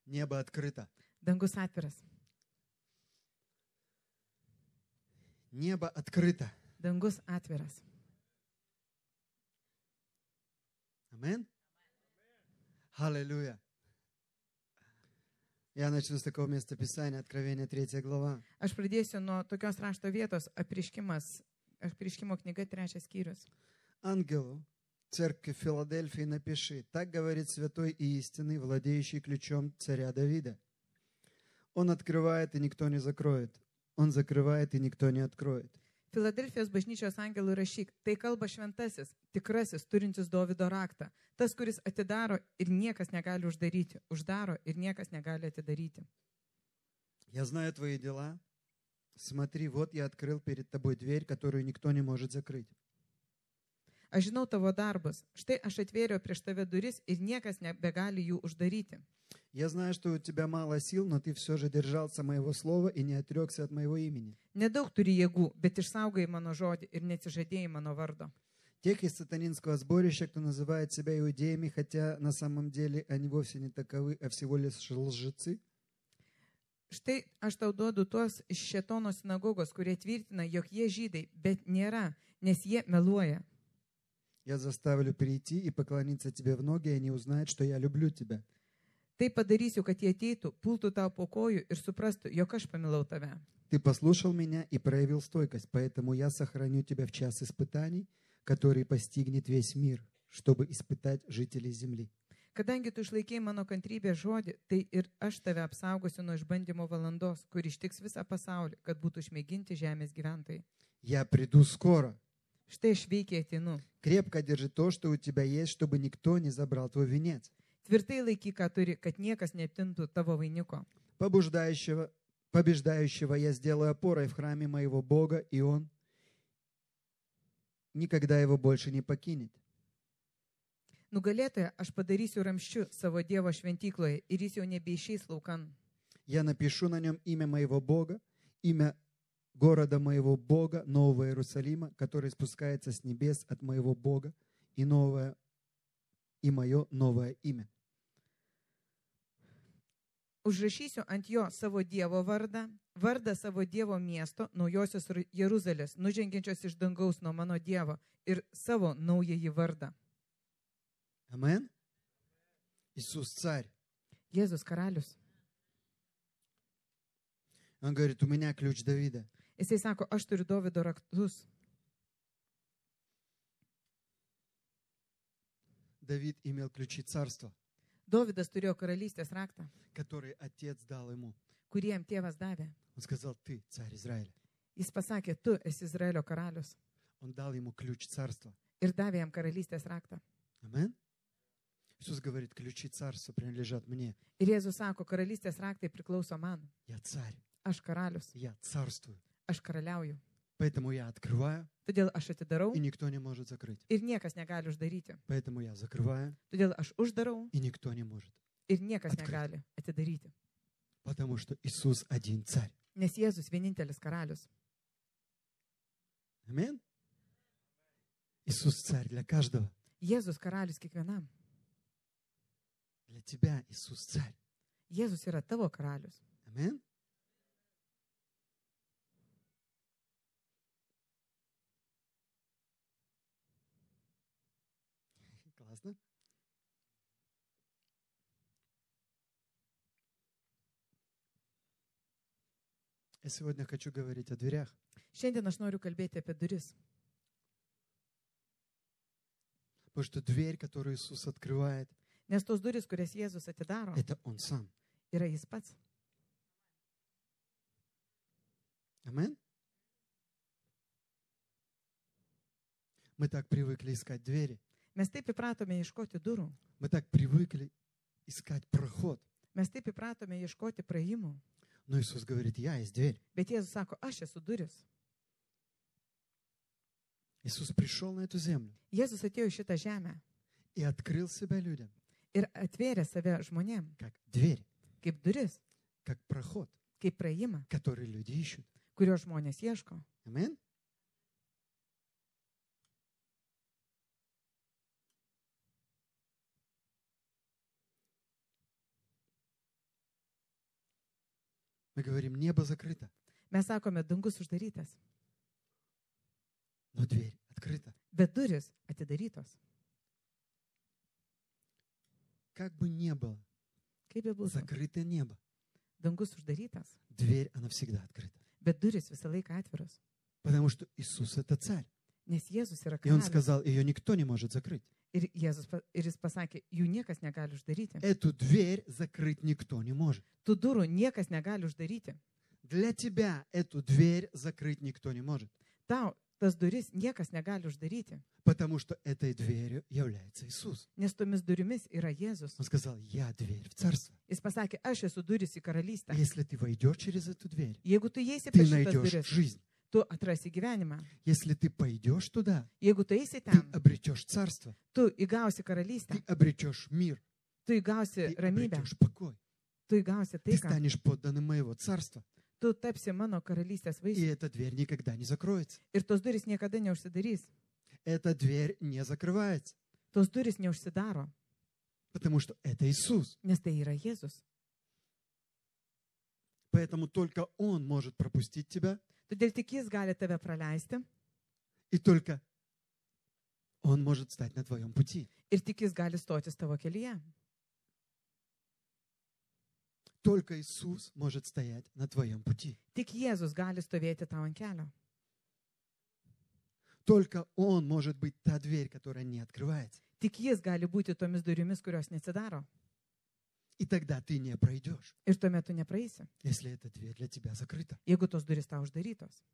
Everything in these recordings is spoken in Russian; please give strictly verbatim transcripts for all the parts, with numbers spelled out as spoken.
Небо открыто. Dangus atviras. Небо открыто. Dangus atviras. Амин. Аллилуйя. Я начну с такого места Писания, Откровение третья глава. Aš pradėsiu nuo tokios rašto vietos, apreiškimas, apreiškimo knyga trečias skyrius. Ангелу церкви Филадельфии напиши: так говорит святой и истинный, владеющий ключом царя Давида. Он открывает, и никто не закроет. Он закрывает, и никто не откроет. Filadelfijos bažnyčios angelui rašyk, tai kalba šventasis, tikrasis, turintis Dovido raktą, tas, kuris atidaro ir niekas negali uždaryti, uždaro ir niekas negali atidaryti. Я знаю твои дела. Смотри, вот я открыл перед тобой дверь, которую никто не может закрыть. Aš žinau tavo darbus, štai aš atvėriau prieš tave duris ir niekas nebegali jų uždaryti. Я знаю, что у тебя мало сил, но ты все же держался моего слова и не отрекся от моего имени. Nedaug turi jėgų, bet išsaugai mano žodį ir neatsižadėjai mano vardo. Тех из сатанинского сборища, кто называет себя иудеями, хотя на самом деле они вовсе не таковы, а всего лишь лжецы. Štai aš tau duodu tuos iš Šėtono sinagogos, kurie tvirtina, jog jie žydai, bet nėra, nes jie meluoja. Я заставлю прийти и поклониться тебе в ноги, и они узнают, что я люблю тебя. Tai padarysiu, kad jie ateitų, pultų tau po kojų ir suprastų, jog aš pamilau tave. Ты послушал меня и проявил стойкость, поэтому я сохраню тебя в час испытаний, который постигнет весь мир, чтобы испытать жителей земли. Kadangi tu išlaikei mano kantrybės žodį, tai ir aš tave apsaugosiu nuo išbandymo valandos, kur ištiks visą pasaulį, kad būtų išmėginti žemės gyventojai. Я приду скоро. Štai aš veikiai ateinu. Крепко держи то, что у тебя есть, чтобы никто не забрал твой венец. Tvirtai laikyk, ką turi, kad niekas neaptintų tavo vainiko. Побуждающего, побеждающего я сделаю опорой в храме моего Бога, и он никогда его больше не покинет. Nugalėtoje aš padarysiu ramščiu savo Dievo šventykloje ir jis jau nebeišeis laukan. Я напишу на нем имя моего Бога, имя города моего Бога, Нового Иерусалима, который спускается с небес от моего Бога, и новое, и мое новое имя. Užrašysiu ant jo savo Dievo vardą, vardą savo Dievo miesto, naujosios Jeruzalės, nužengiančios iš dangaus nuo mano Dievo, ir savo naująjį vardą. Амен. Иисус царь. Jėzus karalius. Он говорит: у меня ключ Давида. Jisai sako, aš turiu Dovido raktus. Давид имел ключи царства, Dovidas turėjo karalystės raktą, который отец дал ему. kurį jam tėvas davė. Он сказал: ты царь Израиля. Jis pasakė, tu esi Izraelio karalius. Он дал ему ключ царства. Ir davė jam karalystės raktą. Амен. Иисус говорит: ключи царства принадлежат мне. Ir Jėzus sako, karalystės raktai priklauso man. Я царь. Aš karalius. Я царствую. Aš karaliauju. Поэтому я открываю, Todėl aš atidarau и никто не может закрыть. ir niekas negali uždaryti. Поэтому я закрываю, Todėl aš uždarau и никто не может. ir niekas Atkreipti. negali atidaryti. Потому что Иисус один царь. Nes Jėzus vienintelis karalius. Амин. Иисус царь для каждого. Jėzus karalius kiekvienam. Для тебя Иисус царь. Jėzus yra tavo karalius. Амин. Классно. Я сегодня хочу говорить о дверях. Šiandien aš noriu kalbėti apie duris. Потому что дверь, которую Иисус открывает, Nes tos duris, kurias Jėzus atidaro, это Он сам. yra jis pats. Амин. Мы так привыкли искать двери. Mes taip įpratome ieškoti durų. Мы так привыкли искать проход. Mes taip įpratome ieškoti praėjimų. Но Иисус говорит: я есть дверь. Bet Jėzus sako, aš esu duris. Иисус пришел на эту землю Jėzus atėjo į šitą žemę и открыл себя людям ir atvėrė save žmonėm как дверь, kaip duris, как проход, kaip praėjimą, который люди ищут. kurio žmonės ieško. Амин. Мы говорим, небо закрыто, Mes sakome, dangus uždarytas, но дверь открыта. bet duris atidarytos. Как бы ни было, Kaip be būtų, закрытое небо, dangus uždarytas, дверь, она всегда открыта. bet duris visą laiką atviros. Потому что Иисус — это царь. Nes Jėzus yra И Он karalius. сказал, ее никто не может закрыть. Ir, Jėzus, pa- ir jis pasakė, jų niekas negali uždaryti. Эту дверь закрыть никто не может. Tų durų niekas negali uždaryti. Для тебя эту дверь закрыть никто не может. Tau tas duris niekas negali uždaryti, Потому что этой дверью является Иисус. nes tomis durimis yra Jėzus. Он сказал, я дверь в царство. Jis pasakė, aš esu duris į karalystę. Если ты войдешь через эту дверь, Jeigu tu įeisi ты per šitas найдешь duris, жизнь. tu atrasi gyvenimą. Если ты пойдешь туда, Jeigu tu eisi ты ten, обретешь царство, tu įgausi karalystę, ты обретешь мир, tu įgausi ты ramybę, обретешь покой. tu įgausi Ты taiką, станешь подданным моего царства. tu tapsi mano karalystės И vaisiu. эта дверь никогда не закроется. Ir tos duris niekada neužsidarys. Эта дверь не закрывается, Tos duris neužsidaro, потому что это Иисус. nes tai yra Jėzus. Поэтому только Он может пропустить тебя, Todėl tik jis gali tave praleisti и только Он может стать на твоем пути. ir tik jis gali stotis tavo kelyje. Только Иисус может стоять на твоем пути. Tik Jėzus gali stovėti tau ant kelio. Только Он может быть та дверь, которая не открывается. Tik jis gali būti tomis durimis, kurios neatsidaro. И тогда ты не пройдешь, Ir tuomet tu nepraeisi, если эта дверь для тебя закрыта. jeigu tos duris tau uždarytos.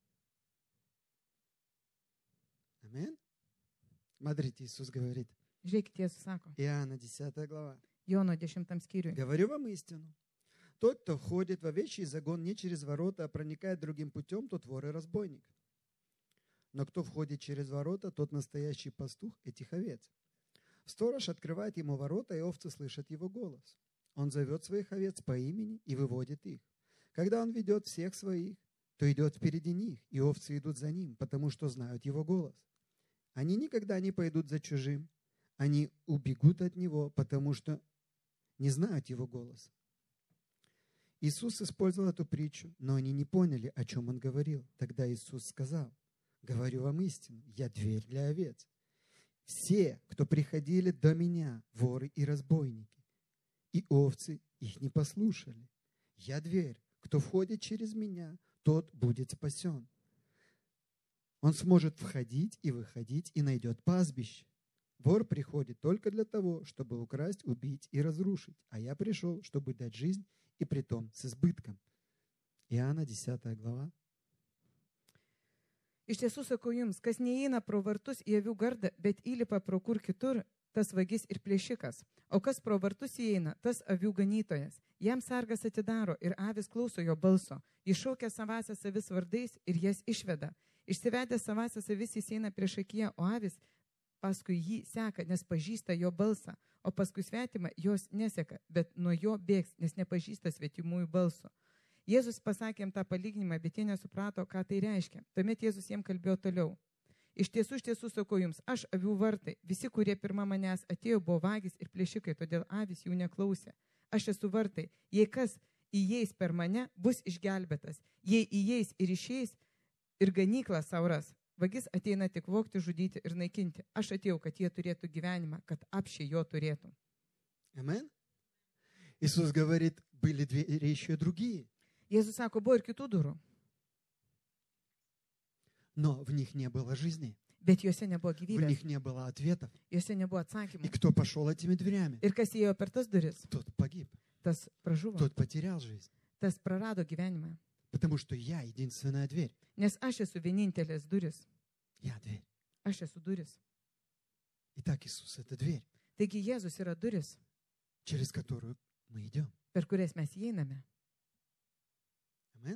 Аминь. Смотрите, Иисус говорит, Žiūrėkit, Jėzus sako, Иоанна десятая глава. Jono dešimtam skyriui. Говорю вам истину. Тот, кто входит в овечий загон не через ворота, а проникает другим путем, тот вор и разбойник. Но кто входит через ворота, тот настоящий пастух этих овец. Сторож открывает ему ворота, и овцы слышат его голос. Он зовет своих овец по имени и выводит их. Когда он ведет всех своих, то идет впереди них, и овцы идут за ним, потому что знают его голос. Они никогда не пойдут за чужим, они убегут от него, потому что не знают его голос. Иисус использовал эту притчу, но они не поняли, о чем он говорил. Тогда Иисус сказал, говорю вам истину, я дверь для овец. Все, кто приходили до меня, воры и разбойники, и овцы их не послушали. Я дверь, кто входит через меня, тот будет спасен. Он сможет входить и выходить и найдет пастбище. Вор приходит только для того, чтобы украсть, убить и разрушить, а я пришел, чтобы дать жизнь и притом с избытком. Иоанна десятая глава. Iš tiesų sakau jums, kas neįeina pro vartus į avių gardą, bet įlipa pro kur kitur, tas vagis ir plėšikas. O kas pro vartus įeina, tas avių ganytojas. Jam sargas atidaro ir avis klauso jo balso. Iššaukia savasias avis vardais ir jas išveda. Išsivedė savasias avis jis eina prieš akiją, o avis paskui jį seka, nes pažįsta jo balsą. O paskui svetimą jos neseka, bet nuo jo bėgs, nes nepažįsta svetimųjų balso. Jėzus pasakė jam tą palyginimą, bet jie nesuprato, ką tai reiškia. Tuomet Jėzus jiems kalbėjo toliau. Iš tiesų, iš tiesų sakau jums, aš avių vartai. Visi, kurie pirma manęs atėjo, buvo vagys ir plėšikai, todėl avis jų neklausė. Aš esu vartai. Jei kas įeis per mane, bus išgelbėtas. Jei įeis ir išeis ir ganyklas sauras, vagis ateina tik vogti, žudyti ir naikinti. Aš atėjau, kad jie turėtų gyvenimą, kad apšiai jo turėtų. Аминь. Иисус говорит, были двери еще другие, Jėzus sako, buvo ir kitų durų, но в них не было жизни, bet juose nebuvo в gyvybės, них не было ответов. juose nebuvo И atsakymų. кто пошел этими дверями, Ir kas įėjo per tas duris, тот погиб, tas pražuvo, тот потерял жизнь. tas prarado gyvenimą. Потому что я единственная дверь. Nes aš esu vienintelės duris. Я дверь. Aš esu duris. Итак, Иисус — это дверь, Taigi Jėzus yra duris, через которую мы идем. per kurias mes įeiname. Аминь.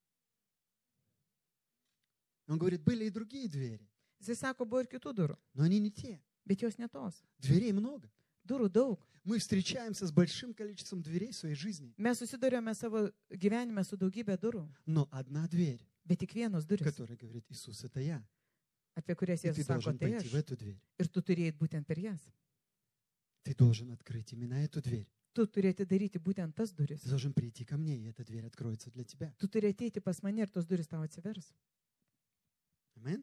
Он говорит, были и другие двери, Jisai sako, buvo ir kitų durų, но они не те. bet jos ne tos. Дверей много. Durų daug. Мы встречаемся с большим количеством дверей в своей жизни, Mes susidurėme savo gyvenime su daugybė durų, но одна дверь, bet tik vienos duris, которая говорит, Иисус — это я. apie kurias И ты Jėzus sako, должен tai пойти в aš. эту дверь. Ir tu turėjai būtent per jas. Ты должен открыть именно эту дверь. Tu turi atidaryti būtent tas duris. Ты должен прийти ко мне, и эта дверь откроется для тебя. Tu turi ateiti pas mane ir tos duris tau atsivers. Аминь.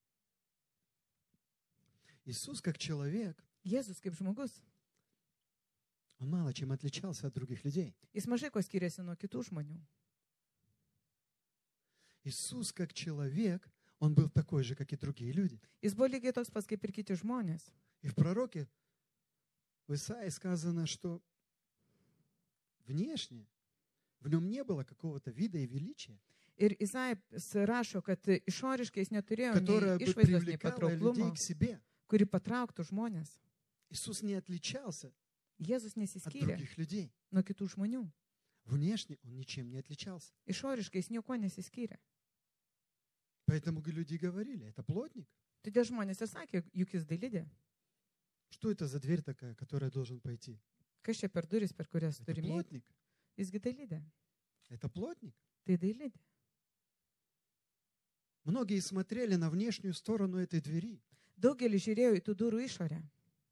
Иисус как человек, Jėzus kaip žmogus, он мало чем отличался от других людей. jis mažai ko skiriasi nuo kitų žmonių. Иисус как человек, он был такой же, как и другие люди. Jis buvo lygiai toks pats kaip ir kiti žmonės. И в пророке, в Исаии сказано, что внешне в нем не было какого-то вида и величия, Ir Izaijas rašo, kad išoriškai jis neturėjo которое nei бы išvaizdos, nei привлекало людей patrauklumo, к себе. kuri patrauktų žmonės. Иисус не отличался Jėzus от nesiskyrė других людей. nuo kitų žmonių. Внешне он ничем не отличался. Išoriškai jis nieko nesiskyrė. Поэтому люди говорили, это плотник. Todėl žmonės ir sakė, juk jis dailidė. Что это за дверь такая, которая должен пойти? Kas čia per duris, per kurias Это turime įeiti? плотник. Jisgi dailidė. Это плотник. Tai dailidė. Многие смотрели на внешнюю сторону этой двери Daugelis žiūrėjo į tų durų išorę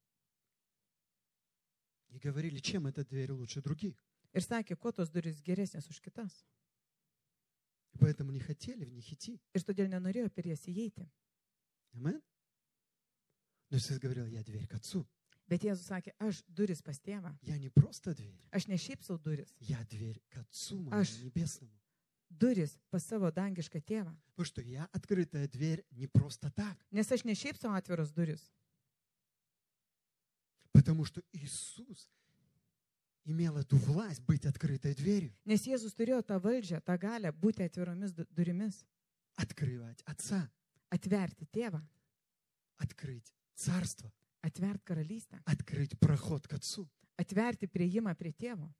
и говорили, чем эта дверь лучше других. ir sakė, kuo tos durys geresnės už kitas. И поэтому не хотели в них идти. Ir todėl nenorėjo per jas įeiti. Аминь. Но Иисус говорил, я дверь к Отцу. Bet Jėzus sakė, aš duris pas tėvą. Я не просто дверь. Aš ne šiaip savo duris. Я дверь к Отцу моему Аж. небесному. Duris pas savo dangišką tėvą. Потому что я открытая дверь не просто так. Nes aš ne šiaip savo atviros duris. Потому что Иисус имел эту власть быть открытой дверью. Nes Jėzus turėjo tą valdžią, tą galę būti atviromis du- durimis. Открывать Отца. Atverti tėvą. Открыть Царство. Atverti karalystę. Открыть проход к Отцу. Atverti prieimą prie tėvo.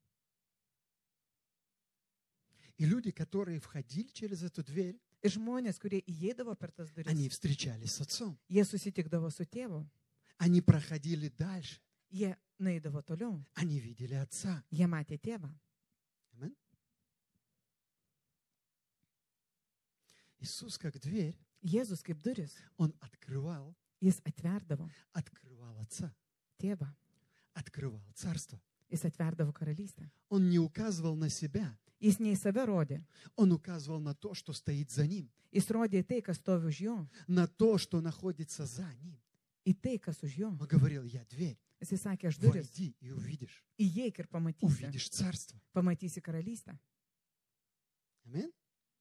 И люди, которые входили через эту дверь, Ir žmonės, kurie įeidavo per tas duris, они встречались с Отцом. jie susitikdavo su tėvu. Они проходили дальше. Jie naidavo toliau. Они видели Отца. Jie matė tėvą. Аминь. Иисус как дверь, Jėzus kaip duris, Он открывал, jis atverdavo открывал Отца, tėvą. открывал Царство. Jis atverdavo karalystę. Он не указывал на себя, Jis ne į save rodė. Он указывал на то, что стоит за Ним, Jis rodė į tai, kas stovi už jo. на то, что находится за Ним. Į tai, kas už jo. Он говорил, я дверь, Jis sakė, aš duris. войди и увидишь, Įeik ir pamatysi. увидишь Царство. Pamatysi karalystę. Аминь.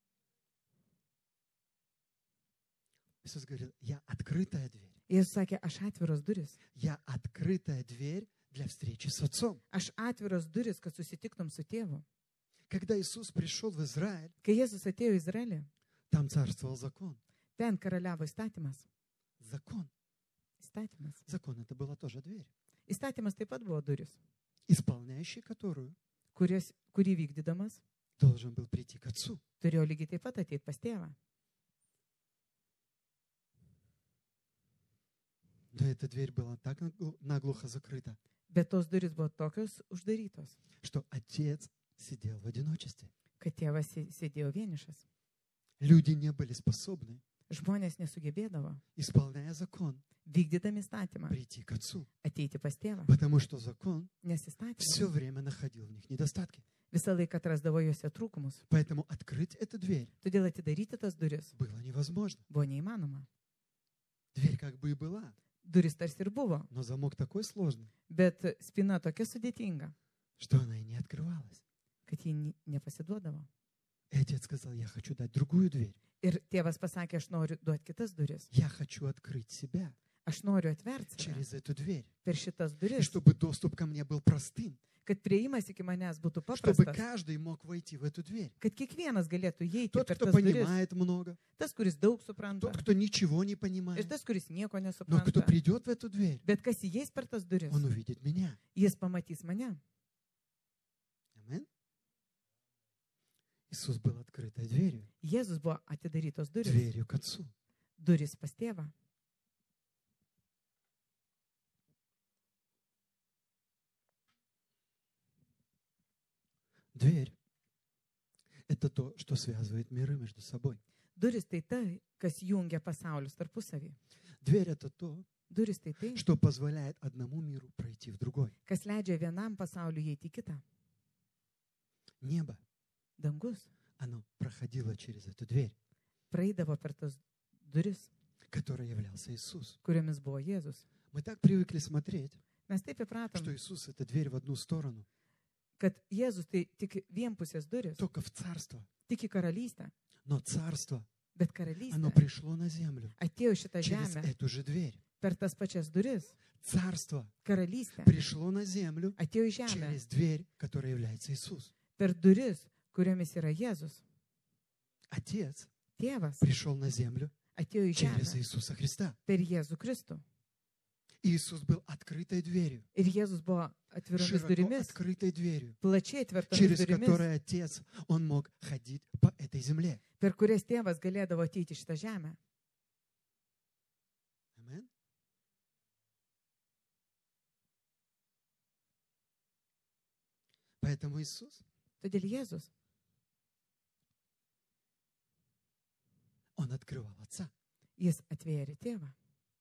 Иисус говорил, я открытая дверь. Jis sakė, aš atviros duris. Я открытая дверь для встречи с Отцом. Aš atviros duris, kad susitiktum su tėvu. Когда Иисус пришел в Израиль, Kai Jėzus atėjo į Izraelį, там царствовал закон. ten karaliavo įstatymas. Закон. Įstatymas. Закон это была тоже дверь, Įstatymas taip pat buvo duris, исполняющий которую kuris, kurį vykdydamas должен был прийти к Отцу. turėjo lygiai taip pat ateiti pas tėvą. Но эта дверь была так нагло- наглухо закрыта, Bet tos duris buvo tokios uždarytos, что Отец сидел в одиночестве. kad tėvas sė- sėdėjo vienišas. Люди не были способны, Žmonės nesugebėdavo, исполняя закон, vykdydami įstatymą, прийти к Отцу. ateiti pas tėvą. Потому что закон Nes все įstatymas время находил в них недостатки. visą laiką atrasdavo juose trūkumus. Поэтому открыть эту дверь Todėl atidaryti tas duris было невозможно. buvo neįmanoma. Дверь как бы и была, Duris tarsi ir buvo, но замок такой сложный, bet spina tokia sudėtinga, что она и не открывалась. kad ji ni- nepasiduodavo. И отец сказал, я хочу дать другую дверь. Ir tėvas pasakė, aš noriu duoti kitas duris. Я хочу открыть себя Aš noriu atverti save через эту дверь. per šitas И duris, чтобы доступ ко мне был простым. kad prieimas iki manęs būtų Чтобы paprastas, каждый мог войти в эту дверь. kad kiekvienas galėtų įeiti Тот, per кто tas duris. понимает много, Tas, kuris daug supranta, тот, кто ничего не ir понимает. tas, kuris nieko Но кто nesupranta. придет в эту дверь, Bet kas įeis per tas duris, он увидит меня. jis pamatys mane. Аминь. Иисус был открытой дверью, Jėzus buvo atidarytos duris, дверью к Отцу. duris pas tėvą. Дверь – это то, что связывает миры между собой. Duris tai tai, kas jungia pasaulius tarpusavį. Дверь – это то, Durys tai tai, что позволяет одному миру пройти в другой. kas leidžia vienam pasauliu įeiti į kitą. Небо, Dangus оно проходило через эту дверь, praeidavo per tas duris, которой являлся Иисус. kuriomis buvo Jėzus. Мы так привыкли смотреть, Mes taip įpratom, что Иисус — это дверь в одну сторону, kad Jėzus tai tik vienpusės duris, только в царство. tik į karalystę. Но царство, Bet оно karalystė пришло на землю atėjo šitą через žemę эту же дверь. per tas pačias duris. Царство Karalystė пришло на землю atėjo į žemę через дверь, которая является Иисус. per duris, kuriomis yra Jėzus. Отец Tėvas пришел на землю atėjo į через žemę Иисуса Христа. per Jėzų Kristų. Иисус был открытой дверью, Ir Jėzus buvo atviromis широко durimis, открытой дверью, plačiai atvertomis через durimis, которую Отец, Он мог ходить по этой земле. per kurias tėvas galėdavo ateiti į šitą žemę. Amen. Поэтому Иисус, Todėl Jėzus, Он открывал Отца. jis atvėrė tėvą.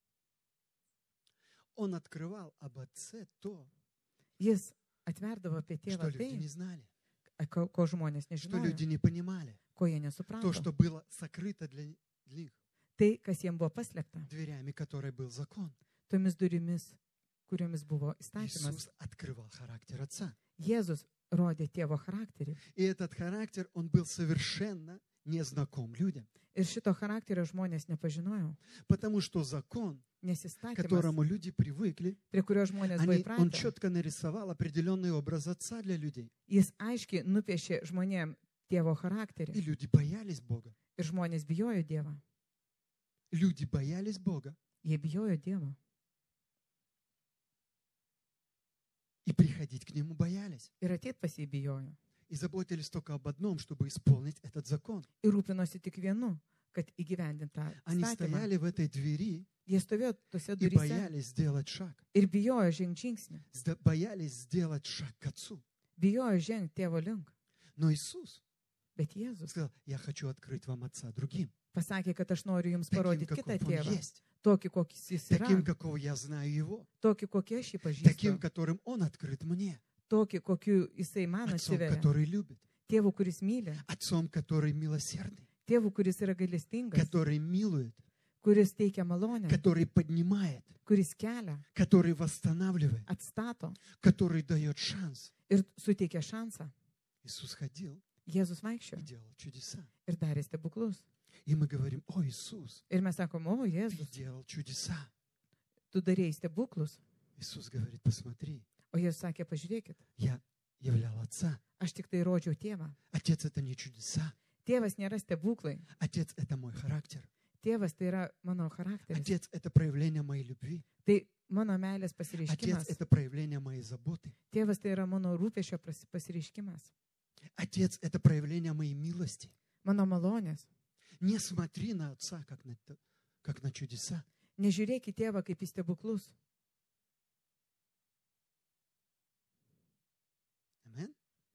Он открывал об Отце то, Jis atverdavo apie что tėvą люди не tai, знали, ko, ko žmonės что nežinojo, люди не понимали, ko jie то, nesuprato. что было сокрыто для для них, Tai, kas jiems buvo paslėpta, дверями которой был закон. tomis durimis, kuriomis buvo įstatymas. Иисус открывал характер Отца. Jėzus rodė tėvo charakterį. И этот характер, он был совершенно незнаком людям. Ir šito charakterio žmonės nepažinojo, Потому что закон, nes к įstatymas, которому люди привыкли, prie kurio žmonės buvo они, он įpratę, четко нарисовал определенный образ Отца для людей. jis aiškiai nupiešė žmonėm tėvo И charakterį. люди боялись Бога. Ir žmonės bijojo Dievą. Люди боялись Бога Jie bijojo Dievo. и приходить к Нему боялись. Ir ateit pas jį bijojo. И заботились только об одном, чтобы исполнить этот закон. Ir rūpinosi tik vienu, kad įgyvendintą Они įstatymą. стояли в этой двери Jie stovėjo tose и duryse боялись сделать шаг. ir bijojo žengti žingsnį. Сда- Боялись сделать шаг к Отцу. Bijojo žengti tėvo link. Но Иисус Bet Jėzus сказал: я хочу открыть вам Отца другим, pasakė, kad aš noriu jums таким, parodyti kitą каков Он tėvą. есть, Tokį, kokis jis yra. таким, какого я знаю Его, Tokį, kokį aš jį таким, pažįstu. которым Он открыт мне, Tokį, kokiu jisai man Отцом, atsiveria. который любит, Tėvų, kuris myli. Отцом, который милосердный, Tėvų, kuris yra gailestingas. который милует, Kuris teikia malonę. который поднимает, Kuris kelia, который восстанавливает, atstato который дает шанс. ir suteikia šansą. Иисус ходил Jėzus и vaikščiojo делал чудеса. ir darė stebuklus. И мы говорим: о, Иисус, Ir mes sakom, o ты Jėzus, делал чудеса. tu darėjai stebuklus. Иисус говорит: посмотри, O Jėzus sakė, pažiūrėkit, я являл Отца. aš tik tai rodžiau tėvą. Отец — это не чудеса. Tėvas nėra stebuklai. Отец — это мой характер. Tėvas tai yra mano charakteris. Отец — это проявление моей любви. Tai mano meilės Отец pasireiškimas. — это проявление моей заботы. Tėvas tai yra mano rūpešio pras- pasireiškimas. Отец — это проявление моей милости. Mano malonės. Не смотри на Отца, как на, т- как на чудеса. Nežiūrėk į tėvą kaip į stebuklus. Амен.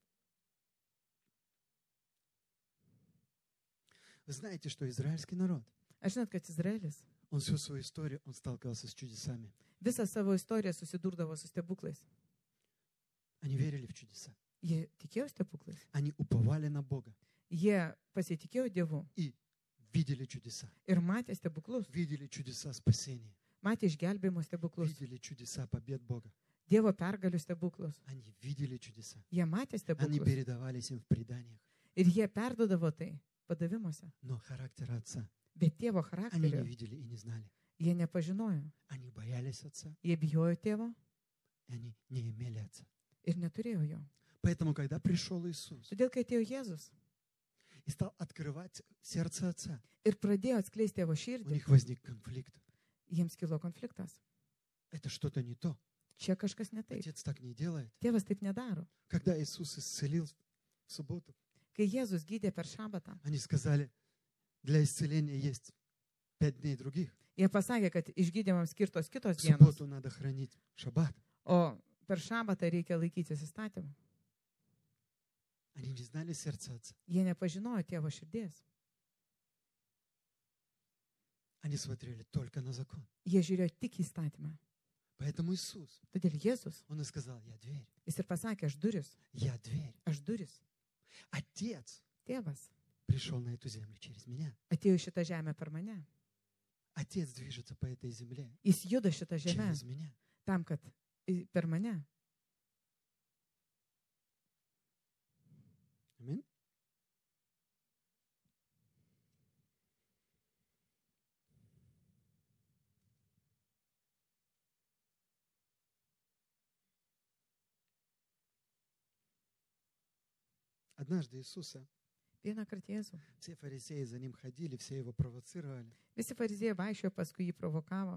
Вы знаете, что израильский народ, Aš žinot, kad Izraelis он всю свою историю, он сталкивался с чудесами. visą savo istoriją susidurdavo su stebuklais. Они верили в чудеса. Jie tikėjo stebuklais. Они уповали на Бога Jie pasitikėjo Dievu и видели чудеса. ir matė stebuklus. Видели чудеса спасения. Matė išgelbėjimo stebuklus. Видели чудеса побед Бога. Dievo pergalių stebuklus. Они видели чудеса. Jie matė Они stebuklus. передавались им в преданиях. Ir jie perdodavo tai padavimuose. Но характера Отца Bet tėvo они не charakterio видели и не знали. jie nepažinojo. Они боялись Отца, Jie bijojo tėvo и они не имели Отца. ir neturėjo jo. Поэтому, когда пришел Иисус Todėl, kai atėjo Jėzus и стал открывать сердце Отца, ir pradėjo atskleisti tėvo у širdį, них возник конфликт. jiems kilo konfliktas. Это что-то не то. Čia kažkas ne taip. Отец так не делает. Tėvas taip nedaro. Когда Иисус исцелил в субботу, Kai Jėzus gydė per šabatą, они сказали: для исцеления есть пять дней других. jie pasakė, kad išgydymams skirtos kitos В dienos, субботу надо хранить шаббат. o per šabatą reikia laikytis įstatymų. Они не знали сердца Отца. Jie nepažinojo tėvo širdies. Они смотрели только на закон. Jie žiūrėjo tik į įstatymą. Поэтому Иисус, Todėl Jėzus, Он и сказал, я дверь, jis ir pasakė, aš duris, я дверь. aš duris. Отец Tėvas пришел на эту землю через меня. atėjo į šitą žemę per mane. Отец движется по этой земле Jis juda šitą žemę через меня. tam, kad i- per mane. Аминь. Однажды Иисуса, Vieną kartą Jėzų. все фарисеи за ним ходили, все его провоцировали. Visi fariziejai vaikščiojo, paskui jį provokavo.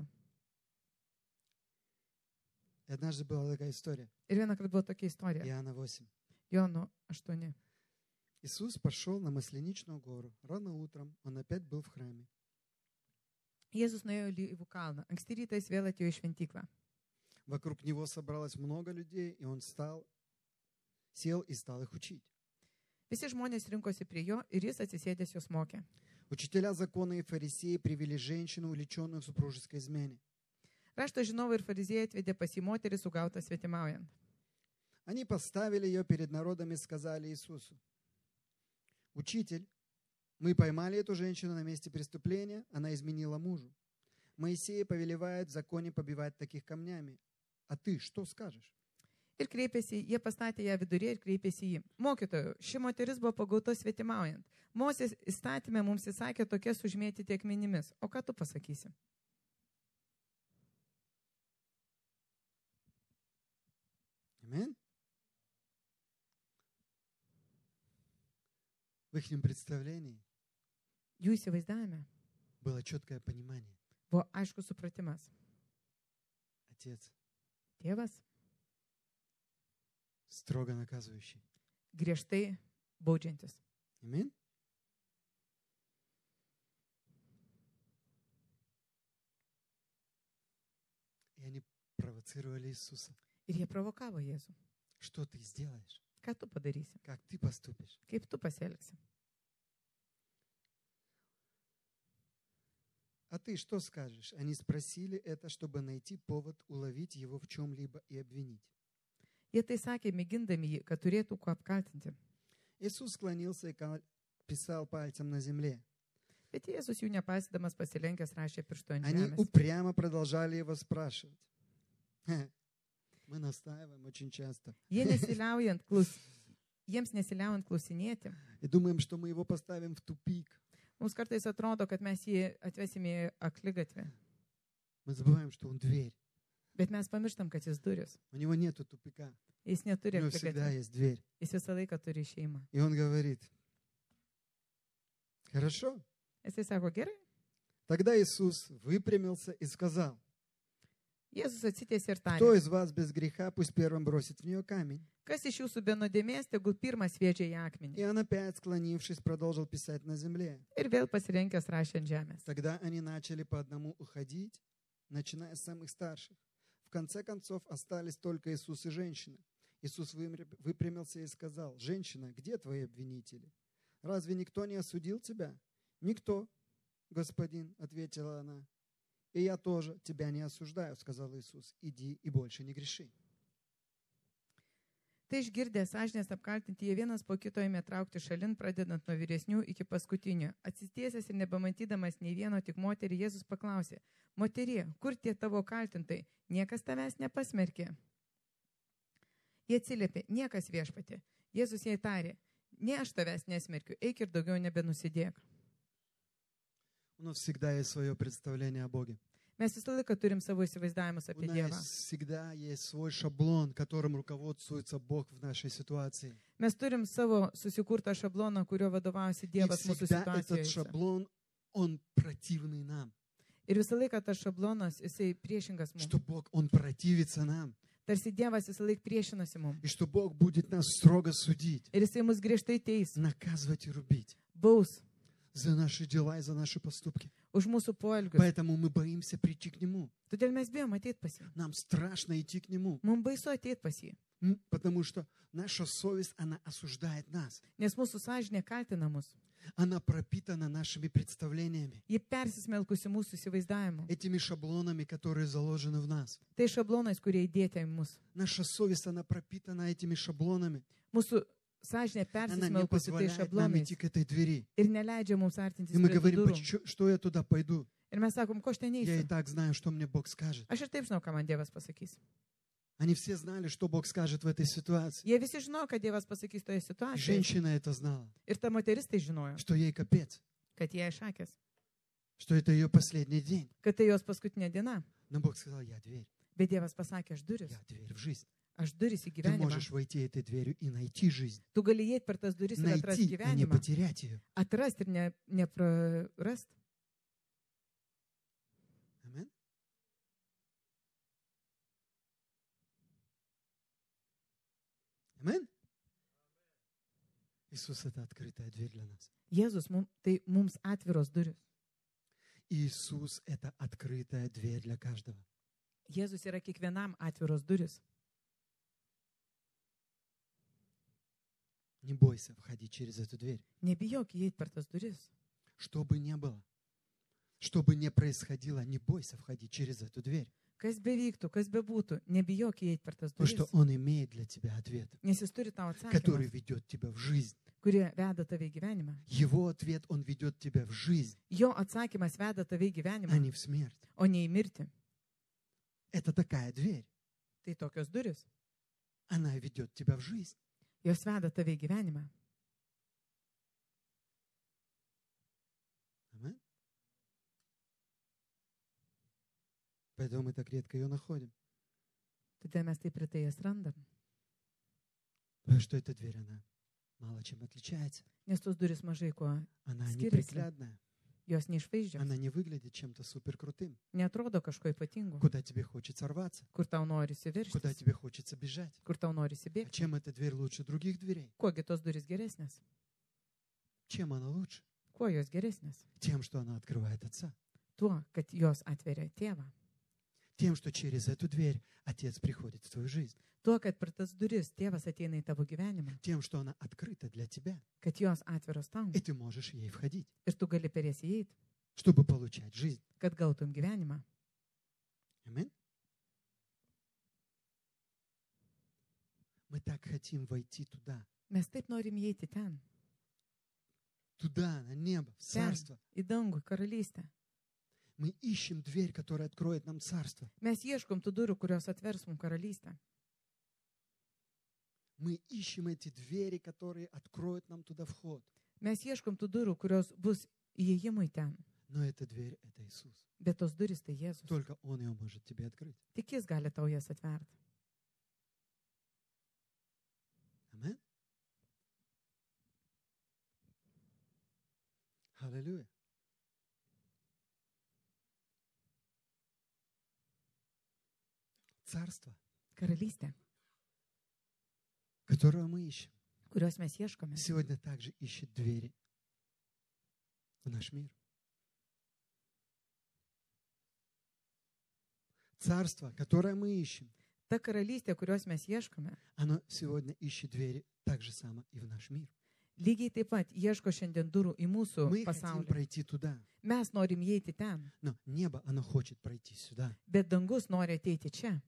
И однажды была такая история. Ir vieną kartą buvo tokia istorija. Иоанна восемь. Jono aštuoni. Иисус пошел на Масленичную гору. Рано утром он опять был в храме. Jėzus nuėjo į Lyvų kalną. Anksti rytą jis vėl atėjo į šventyklą. Вокруг него собралось много людей, и он встал, сел и стал их учить. Visi žmonės rinkosi prie jo ir jis atsisėdęs jos mokė. Учителя закона и фарисеи привели женщину, увлеченную в супружеской измене. Rašto žinovai ir fariziejai atvedė pas jį moterį sugautą svetimaujant. Они поставили ее перед народом и сказали Иисусу: «Учитель, мы поймали эту женщину на месте преступления, она изменила мужу. Моисей повелевает в законе побивать таких камнями. А ты что скажешь?» Ir kreipėsi, jie pastatė ją vidurė ir kreipėsi jį. Mokytojau, ši moteris buvo pagauta svetimaujant. Mozės įstatymė mums įsakė tokias užmėtyti akmenimis. O ką tu pasakysi? Аминь. В их представлении Jų įsivaizdavime было четкое понимание. buvo aiškus supratimas. Отец Tėvas строго наказывающий. griežtai baudžiantis. Аминь. И они провоцировали Иисуса. Ir jie provokavo Jėzų. Что ты сделаешь? Ką tu padarysi? Как ты поступишь? Kaip tu pasielgsi? А ты что скажешь? Они спросили это, чтобы найти повод уловить его в чем-либо и обвинить. Jie tai sakė, mėgindami jį, kad turėtų kuo apkaltinti. Иисус склонился и кал- писал пальцем на земле. Bet Jėzus jų nepasidamas pasilenkęs rašė pirštu ant Они žemės. упрямо продолжали его спрашивать. Хе, Мы настаиваем очень часто. Jie nesiliaujant, klaus... Jiems nesiliaujant klausinėti. И думаем, что мы его поставим в тупик. Mums kartais atrodo, kad mes jį atvesime į akligatvę. Мы забываем, что он дверь. Bet mes pamirštam, kad jis duris. У него нету тупика. Jis У neturi него всегда akligatvę. есть дверь. Jis visą laiką turi šeimą. И он говорит: хорошо. Jisai sako, gerai. Тогда Иисус выпрямился и сказал: Jėzus atsitiesė ir кто tarė, из вас без греха, пусть первым бросит в нее камень. kas iš jūsų be nuodėmės, tegul pirmas sviedžia į akmenį. И он опять, склонившись, продолжил писать на земле. Ir vėl pasilenkęs rašė ant žemės. Тогда они начали по одному уходить, начиная с самых старших. В конце концов остались только Иисус и женщина. Иисус выпрямился и сказал: «Женщина, где твои обвинители? Разве никто не осудил тебя?» «Никто, господин», — ответила она. «И я тоже тебя не осуждаю», — сказал Иисус. «Иди и больше не греши». Tai išgirdęs sąžinės apkaltinti, jie vienas po kito ėmė traukti šalin, pradedant nuo vyresnių iki paskutinių. Atsitiesęs ir nebematydamas nei vieno, tik moterį, Jėzus paklausė: moterie, kur tie tavo kaltintai? Niekas tavęs nepasmerkė. Jie atsiliepė: niekas, viešpatie. Jėzus jai tarė: ne aš tavęs nesmerkiu, eik ir daugiau nebenusidėk. У нас всегда есть свое представление о Боге. Mes visą laiką turim savo įsivaizdavimus У apie Dievą. нас всегда есть свой шаблон, которым руководствуется Бог в нашей ситуации. Mes turim savo susikurtą šabloną, kurio vadovaujasi И Dievas mūsų всегда этот situacijoje. шаблон, он противный нам. Ir visą laiką tas šablonas, jisai priešingas mums. Что Бог, Он противится нам. Tarsi Dievas visą laiką priešinasi mums. И что Бог будет нас строго судить, Ir jisai mus griežtai teis, наказывать и рубить baus за наши дела и за наши поступки. už mūsų poelgius. Поэтому мы боимся прийти к Нему. Todėl mes bijom ateiti pas jį. Нам страшно идти к Нему. Mums baisu ateiti pas jį, М, Потому что наша совесть, она осуждает нас. nes mūsų sąžinė kaltina mus. Она пропитана нашими представлениями, Ji persismelkusi mūsų įsivaizdavimu. этими шаблонами, которые заложены в нас. Tai šablonais, kurie įdėti į mus. Наша совесть, она пропитана этими шаблонами. Mūsų sąžinė Она не persismelkusi tai позволяет нам šablonais идти к этой двери. ir neleidžia mums artintis И мы prie tų говорим, durų. «Почему- что я туда пойду? Ir mes sakom, ko aš ten Я и neįsiu. так знаю, что мне Бог скажет». Aš ir taip žinau, ką man Dievas pasakys. Они все знали, что Бог скажет в этой ситуации. Jie visi žinojo, kad Dievas pasakys toje situacijoje. Женщина это знала, Ir ta moteris tai žinojo, что ей капец, kad jie išakęs, что это ее последний день. kad tai jos paskutinė diena. Но Бог сказал, я дверь, Bet Dievas pasakė, aš duris, я дверь в жизнь. aš duris į Ты gyvenimą. можешь войти этой дверью и найти жизнь. Tu gali įeiti per tas duris ir atrasti Найти, а не gyvenimą. потерять ее. Atrasti ir ne, neprarasti. Аминь. Аминь. Иисус — это открытая дверь для нас. Jėzus, mum, tai mums atviros duris. Иисус — это открытая дверь для каждого. Jėzus yra kiekvienam atviros duris. Не бойся входить через эту дверь. Nebijok įeiti per tas duris. Что бы ни было, что бы ни происходило, не бойся входить через эту дверь. Kas bevyktų, kas bebūtų, nebijok įeiti per tas Потому duris. что Он имеет для тебя ответ, Nes jis turi tau который atsakymą, ведет тебя в жизнь. kurie veda tave į gyvenimą. Его ответ, Он ведет тебя в жизнь, Jo atsakymas veda tave į а gyvenimą, не в смерть. o ne į mirtį. Это такая дверь. Tai tokios duris. Она ведет тебя в жизнь. Jos veda tave į gyvenimą. Аминь. Поэтому мы так редко ее находим. Todėl mes taip retai jas randam. Потому что эта дверь, она мало чем отличается. Nes tos duris mažai kuo, Она Скидывайся. неприглядная. jos neišvaizdžios. Она не выглядит чем-то супер крутым. Neatrodo kažko ypatingo. Куда тебе хочется рваться, Kur tau nori куда įsiveržti, тебе хочется бежать. kur tau nori А įsibėgti. чем эта дверь лучше других дверей? Kuogi tos duris geresnės? Чем она лучше? Kuo jos geresnės? Тем, что она открывает Отца. Tuo, kad jos atveria tėvą. Тем, что через эту дверь Отец приходит в твою жизнь. Tuo, kad per tas duris tėvas ateina į tavo gyvenimą. Тем, что она открыта для тебя. Kad jos atviros tau. И ты можешь ей входить, Ir tu gali per jas įeiti, чтобы получать жизнь. kad gautum gyvenimą. Аминь. Мы так хотим войти туда. Mes taip norim įeiti ten, Туда, на небо, в ten, Царство. į dangų, į karalystę. Мы ищем дверь, которая откроет нам Царство. Mes ieškom tų durų, kurios atvers mums karalystę. Мы ищем эти двери, которые откроют нам туда вход. Mes ieškom tų durų, kurios bus įėjimui ten. Но эта дверь — это Иисус. Bet tos durys tai Jėzus. Только Он ее может тебе открыть. Tik jis gali tau jas atverti. Аминь. Аллилуйя. Царство, Karalystė, которое мы ищем, kurios mes ieškome, сегодня также ищет двери в наш мир. Царство, которое мы ищем, ta karalystė, kurios mes ieškome, оно сегодня ищет двери так же само и в наш мир. lygiai taip pat ieško šiandien durų į mūsų Мы хотим pasaulį. пройти туда, Mes norim įeiti ten, но небо, оно хочет пройти сюда. bet dangus nori ateiti čia.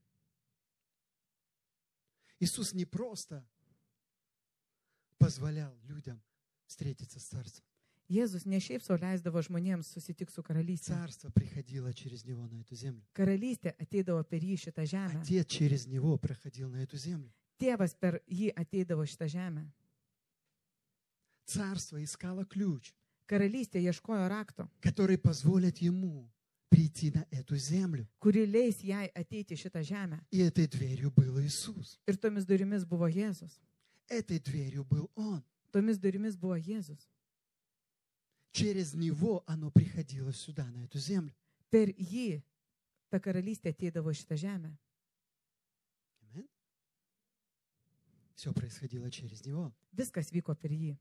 Иисус не просто позволял людям встретиться с Царством. Jėzus ne šiaip sau leisdavo žmonėms susitikti su karalystė. Царство приходило через Него на эту землю. Karalystė ateidavo per jį šitą žemę. Отец через Него проходил на эту землю. Tėvas per jį ateidavo šitą žemę. Царство искало ключ, Karalystė ieškojo rakto, который позволит Ему прийти на эту землю. kuri leis jai ateiti į šitą žemę. И этой дверью был Иисус. Ir tomis durimis buvo Jėzus. Этой дверью был Он. Tomis durimis buvo Jėzus. Через Него оно приходило сюда, на эту землю. Per jį ta karalystė ateidavo į šitą žemę. Аминь. Все происходило через Него. Viskas vyko per jį.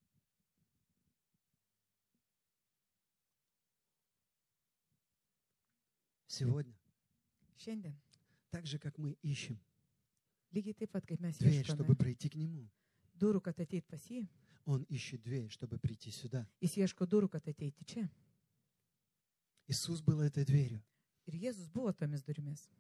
Сегодня, Šiandien, так же, как мы ищем lygiai taip pat, kaip mes дверь, чтобы ieškome пройти к Нему, durų, kad ateit pas jį, Он ищет дверь, чтобы прийти сюда. Jis ieško durų, kad ateiti čia. Иисус был этой дверью. Ir Jėzus buvo tomis durimis.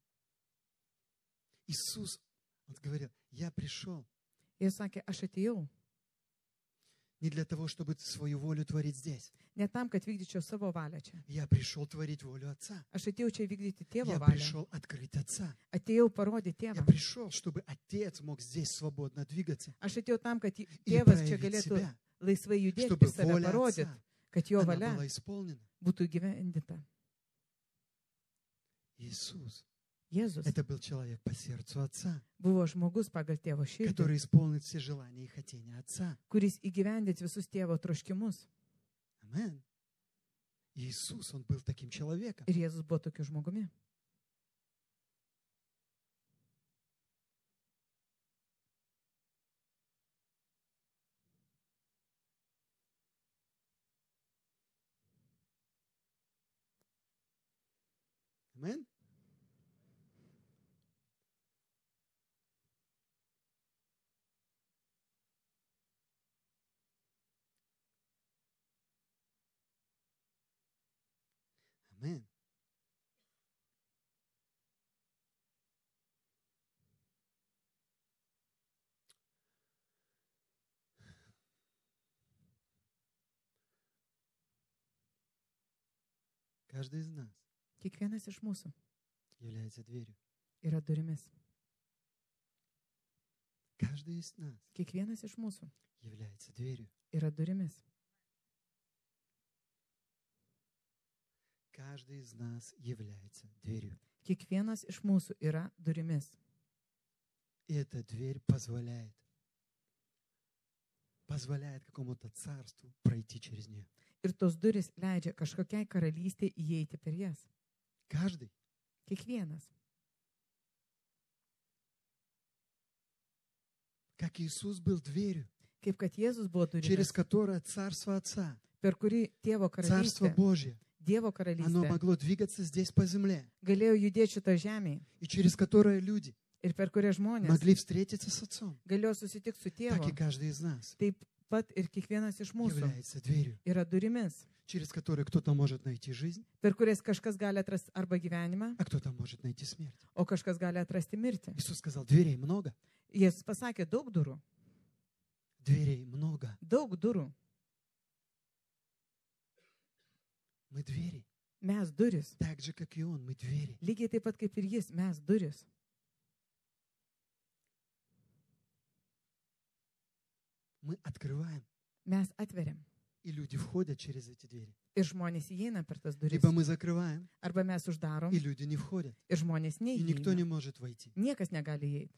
Иисус, Он говорил, я пришел Jis sakė, aš atėjau не для того, чтобы свою волю творить здесь. ne tam, kad vykdyčiau savo valią čia. Я пришел творить волю Отца. Aš atėjau čia vykdyti tėvo Я valią. пришел открыть Отца. Atėjau parodyti Я tėvą. пришел, чтобы Отец мог здесь свободно двигаться Aš atėjau tam, kad и tėvas čia проявить galėtų себя, laisvai judėti чтобы ir save воля parodyti, Отца, kad jo она valia была исполнена. būtų įgyvendinta. Иисус, Jėzus это был человек по сердцу Отца, buvo žmogus pagal tėvo širdį, который исполнит все желания и хотения Отца. kuris įgyvendins visus tėvo troškimus. Амен. Иисус, Он был таким человеком. Ir Jėzus buvo tokiu žmogumi. Амен. Амен. Каждый из нас Kiekvienas iš mūsų является дверью. yra durimis. Каждый из нас Kiekvienas iš mūsų является дверью. yra durimis. Каждый из нас является дверью. Kiekvienas iš mūsų yra durimis. И эта дверь позволяет, позволяет какому-то царству пройти через нее. Ir tos duris leidžia kažkokiai karalystė įeiti per jas. Каждый. Kiekvienas. Как Иисус был дверью, Kaip kad Jėzus buvo через durimis, которое Царство Отца, per kurį tėvo Царство karalystė, Божье, Dievo оно karalystė могло двигаться здесь по земле, galėjo judėti šitą žemę и через которое люди ir per kurią žmonės могли встретиться с Отцом. galėjo susitikti su Так и tėvu. каждый из нас Taip pat ir kiekvienas iš mūsų является дверью, yra durimis, через которую кто-то может найти жизнь, per kurias kažkas gali atrasti arba gyvenimą, а кто-то может найти смерть. o kažkas gali atrasti mirtį. Иисус сказал, дверей много, Jėzus pasakė daug durų, дверей много. daug durų. Мы двери, Mes duris. так же, как и Он, мы двери. Lygiai taip pat kaip ir jis, mes duris. Мы открываем, Mes atveriam. и люди входят через эти двери. Ir žmonės įeina per tas duris. Либо мы закрываем, Arba mes uždarom и люди не входят, ir žmonės и никто не neįeina. может войти. Niekas negali įeiti.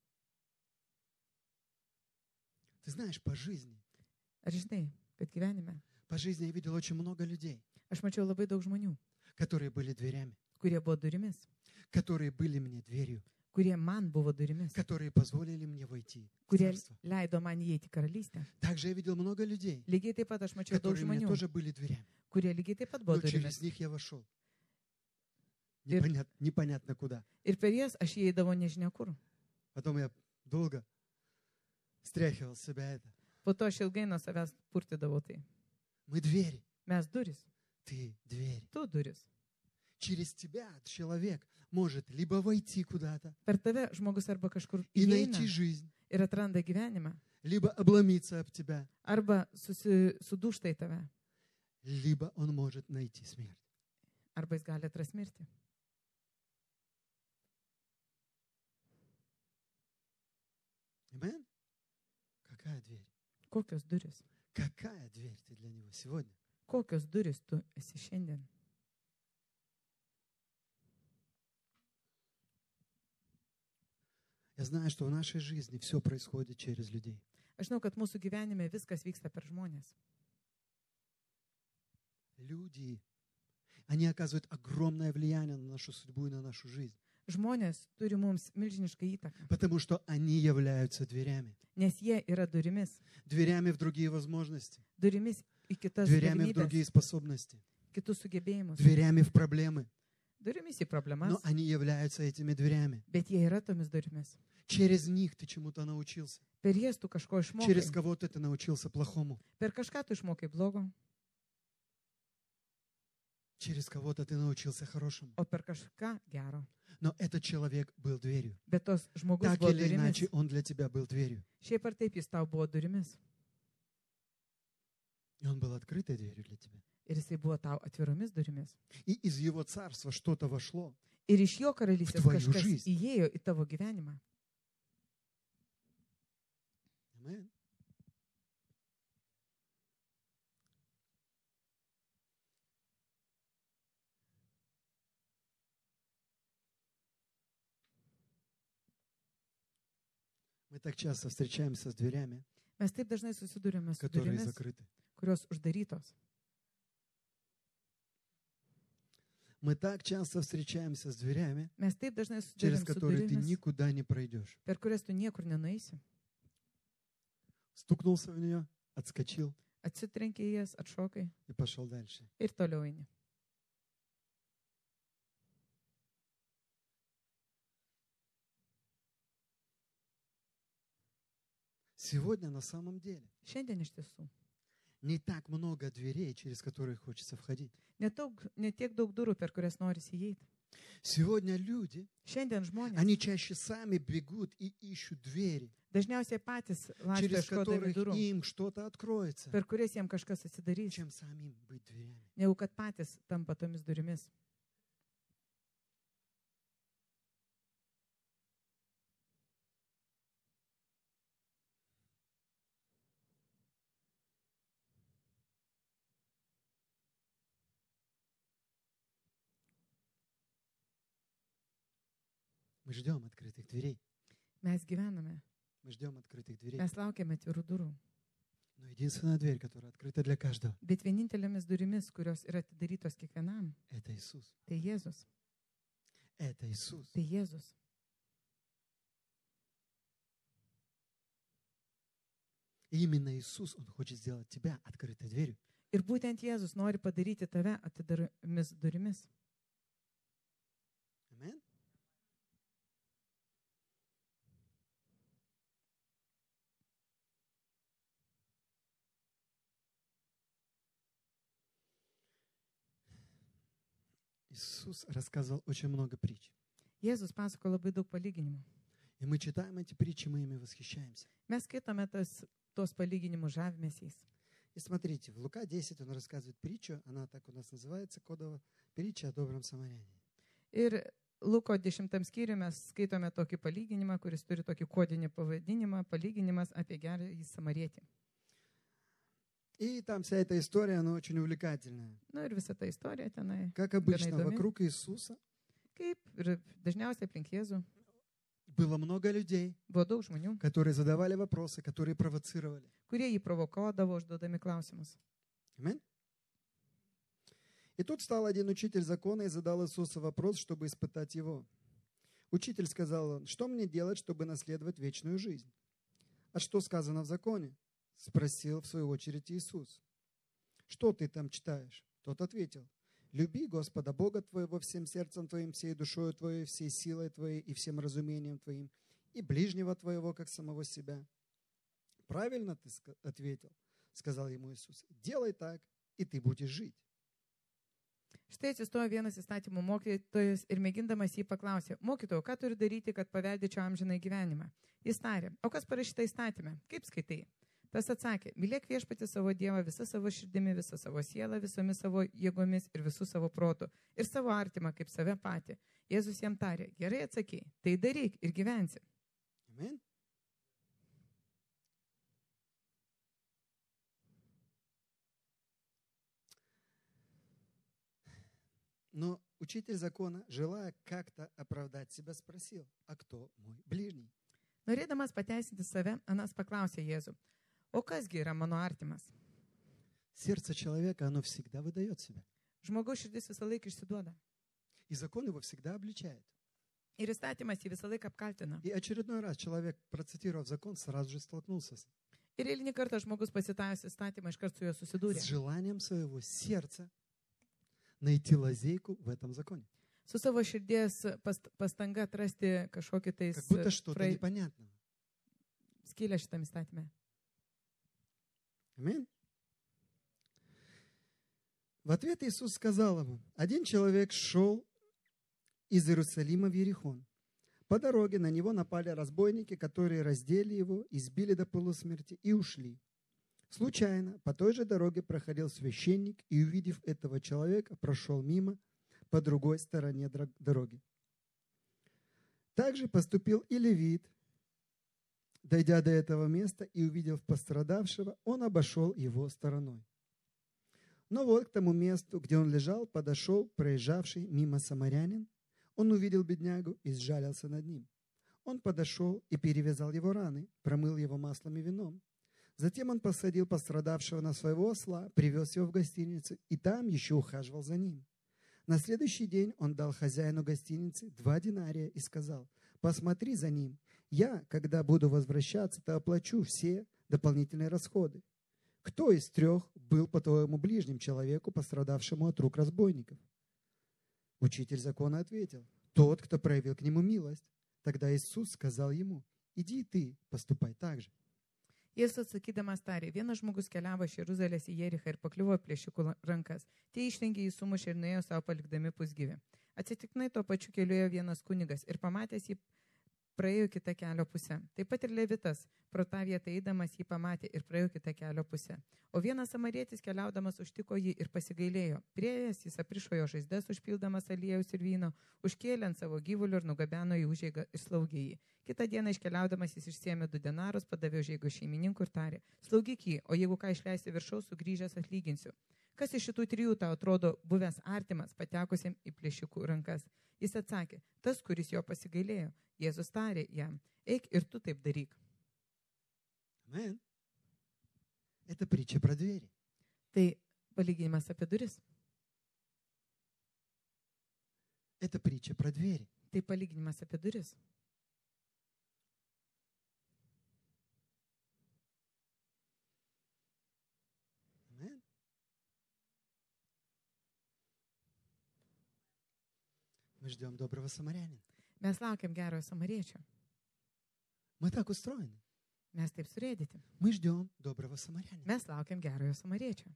Ты знаешь, по жизни, Ar žinai, kad gyvenime по жизни я видел очень много людей, aš mačiau labai daug žmonių, которые были дверями, kurie buvo durimis, которые были мне дверью, kurie man buvo durimis, которые позволили мне войти в kurie Царство. leido man įeiti į karalystę. Также я видел много людей, Lygiai taip pat aš mačiau daug которые мне žmonių, тоже были дверями, kurie lygiai taip pat buvo но через durimis. них я вошел. Ir- Непонятно, непонятно куда. Ir per jas aš įeidavau nežinia kur. Потом я долго стряхивал с себя это. Po to aš ilgai nuo savęs purtydavau tai. Мы двери, Mes duris, ты дверь. tu duris. Через тебя человек может либо войти куда-то Per tave žmogus arba kažkur и įeina найти жизнь, ir atranda gyvenimą, либо обломиться об тебя, arba susi, sudūšta į tave, либо он может найти смерть. arba jis gali atrasti mirtį. Амен? Какая дверь? Kokios duris? Какая дверь ты для него сегодня? Kokios duris tu esi šiandien? Я знаю, что в нашей жизни все происходит через людей. Aš žinau, kad mūsų gyvenime viskas vyksta per žmonės. Люди, они оказывают огромное влияние на нашу судьбу и на нашу жизнь, Žmonės turi mums milžinišką įtaką, потому что они являются дверями. nes jie yra durimis. Дверями в другие возможности, Durimis į kitas дверями в galimybės, другие способности, kitus sugebėjimus. дверями в проблемы. Durimis į Но problemas, они являются этими дверями. bet jie yra tomis durimis. Через них ты чему-то научился. Per jas tu kažko išmokai. Через кого-то ты научился плохому. Per kažką tu išmokai blogo, Через кого-то ты научился хорошему. o per kažką gero. Но этот человек был дверью. Bet tos žmogus Так buvo или durimis. иначе, он для тебя был дверью. Šiaip ar taip jis tau buvo durimis. И он был открытой дверью для тебя. Ir jisai buvo tau atviromis durimis. И из его царства что-то вошло. Ir iš jo karalystės tvoju kažkas жизнь. įėjo į tavo gyvenimą. Amen. Мы так часто встречаемся с дверями, Mes taip dažnai susidurėme su которые durimis, закрыты. kurios uždarytos. Мы так часто встречаемся с дверями, Mes taip dažnai через susidurėme su которые ты durimis, никуда не пройдешь. per kurias tu niekur nenueisi. Стукнулся в нее, отскочил Atsitrenkė į jas, atšokai и пошел дальше. ir toliau eini. Сегодня на самом деле Šiandien iš tiesų. не так много дверей, через которые хочется входить. Netaug, ne tiek daug durų, per kurias norisi įeiti. Сегодня люди, Šiandien žmonės они чаще сами бегут и ищут двери, dažniausiai patys laksto через ieškodami которых durų, им что-то откроется, per kurias jiems kažkas atsidarys, чем самим быть дверями. negu kad patys tampa tomis durimis. Мы ждем открытых дверей. Mes gyvename, Мы ждем открытых дверей. mes laukiame atvirų durų. Но единственная дверь, которая открыта для каждого, Bet vienintelėmis durimis, kurios yra atidarytos kiekvienam, это Иисус. tai Jėzus. Это Иисус. Tai Jėzus. И именно Иисус, Он хочет сделать тебя открытой дверью. Ir būtent Jėzus nori padaryti tave atidaromis durimis. Amen. Иисус рассказывал очень много притч. Jėzus pasako labai daug palyginimų. И мы читаем эти притчи, мы ими восхищаемся. Mes skaitome tas, tos palyginimus žavimėsiais. И смотрите, в Лука десять он рассказывает притчу, она так у нас называется, кодово, притча о добром самарянине. Ir Luko dešimtam skyriui mes skaitome tokį palyginimą, kuris turi tokį kodinį pavadinimą, palyginimas apie gerąjį samarietį. И там вся эта история, она очень увлекательная. Na ir visa ta istorija tenai. Как обычно, įdomi. вокруг Иисуса Kaip ir dažniausiai aplink Jėzų было много людей, buvo daug žmonių, которые задавали вопросы, которые провоцировали. kurie jį provokuodavo, užduodami klausimus. Аминь. И тут встал один учитель закона и задал Иисусу вопрос, чтобы испытать его. Учитель сказал он: что мне делать, чтобы наследовать вечную жизнь? А что сказано в законе? Спросил в свою очередь Иисус. Что ты там читаешь? Тот ответил: люби Господа Бога твоего всем сердцем твоим, всей душою твоей, всей силой твоей и всем разумением твоим, и ближнего твоего, как самого себя. Правильно ты ответил, сказал ему Иисус. Делай так, и ты будешь жить. Štai atsistojo vienas įstatymų mokytojas ir mėgindamas jį paklausė: mokytojau, ką turiu daryti, kad paveldėčiau amžinai gyvenimą? Jis tarė: o kas parašyta įstatyme? Kaip skaitai? Tas atsakė: mylėk viešpatį savo Dievą visą savo širdimi, visą savo sielą, visomis savo jėgomis ir visų savo protų, ir savo artimą kaip save patį. Jėzus jam tarė: gerai atsakei, tai daryk ir gyvensi. Amen. Но учитель закона, желая как-то оправдать себя, спросил: а кто мой ближний? Norėdamas pateisinti save, Anas paklausė Jėzų: o kasgi yra mano artimas? Сердце человека, оно всегда выдает себя. Žmogaus širdis visą laiką išsiduoda. И закон его всегда обличает. Ir įstatymas jį visą laiką apkaltina. И очередной раз человек, процитировав закон, сразу же столкнулся с, Ir eilinį kartą žmogus pasitavęs įstatymą iškart su juo susidūrė. с желанием своего сердца найти лазейку в этом законе. Su savo širdies past, pastanga atrasti kažkokį tais Как будто что-то prae- непонятного. skylę šitame įstatyme. Аминь. В ответ Иисус сказал ему: один человек шел из Иерусалима в Иерихон. По дороге на него напали разбойники, которые раздели его, избили до полусмерти и ушли. Случайно по той же дороге проходил священник и, увидев этого человека, прошел мимо по другой стороне дро- дороги. Также поступил и левит. Дойдя до этого места и увидев пострадавшего, он обошел его стороной. Но вот к тому месту, где он лежал, подошел проезжавший мимо самарянин. Он увидел беднягу и сжалился над ним. Он подошел и перевязал его раны, промыл его маслом и вином. Затем он посадил пострадавшего на своего осла, привез его в гостиницу и там еще ухаживал за ним. На следующий день он дал хозяину гостиницы два динария и сказал: посмотри за ним. Я, когда буду возвращаться, то оплачу все дополнительные расходы. Кто из трех был, по-твоему, ближним человеку, пострадавшему от рук разбойников? Учитель закона ответил: тот, кто проявил к нему милость. Тогда Иисус сказал ему: иди и ты, поступай так же. Jėzus atsakydamas tarė, vienas žmogus keliavo iš Jeruzalės į Jerichą ir pakliuvo plėšikų rankas. Tie išrengė jį sumušė ir nuėjo savo palikdami pusgyvį. Atsitiktinai tuo pačiu keliuoja vienas kunigas ir pamatęs jį praėjo kitą kelio pusę. Taip pat ir levitas, pro tą vietą eidamas jį pamatė ir praėjo kitą kelio pusę. O vienas samarietis keliaudamas užtiko jį ir pasigailėjo. Priėjęs jis aprišo jo žaizdas, užpildamas aliejaus ir vyno, užkėlė ant savo gyvulių ir nugabeno į užeigą ir slaugė jį. Kitą dieną iškeliaudamas jis išsiėmė du denarus, padavė užeigos šeimininkui ir tarė: slaugyk jį, o jeigu ką išleisi viršaus, sugrįžęs atlyginsiu. Kas iš šitų trijų tau atrodo buvęs artimas, patekusiam į plėšikų rankas? Jis atsakė: tas, kuris jo pasigailėjo. Jėzus tarė jam: eik ir tu taip daryk. Amen. Это притча про двери. Tai palyginimas apie duris. Это притча про двери. Tai palyginimas apie duris. Amen. Мы ждем доброго самарянина. Mes laukiam gerojo samariečio. Мы так устроены. Mes taip surėdyti. Мы ждем доброго самарянина. Mes laukiam gerojo samariečio.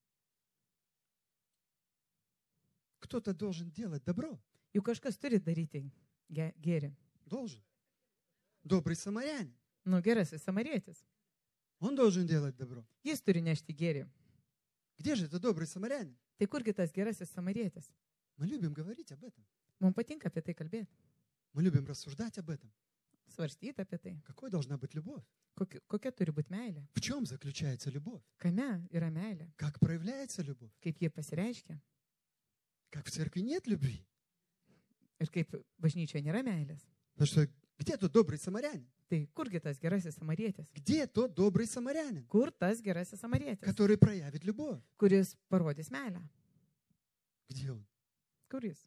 Кто-то должен делать добро. Juk kažkas turi daryti ge- gėrį. Должен. Добрый самарянин. Nu, gerasis samarietis. Он должен делать добро. Jis turi nešti gėrį. Где же это добрый самарянин? Tai kurgi tas gerasis samarietis? Мы любим говорить об этом. Mums patinka apie tai kalbėti. Мы любим рассуждать об этом. Svarstyti apie tai. Какой должна быть любовь? Kokia, kokia turi būti meilė? В чем заключается любовь? Kame yra meilė? Как проявляется любовь? Kaip jie pasireiškia? Как в церкви нет любви? Ir kaip bažnyčioje nėra meilės? Потому что где тот добрый самарянин? Tai kurgi tas gerasis samarietis? Где тот добрый самарянин, Kur tas gerasis samarietis? который проявит любовь? Kuris parodys meilę? Где он? Kur jis?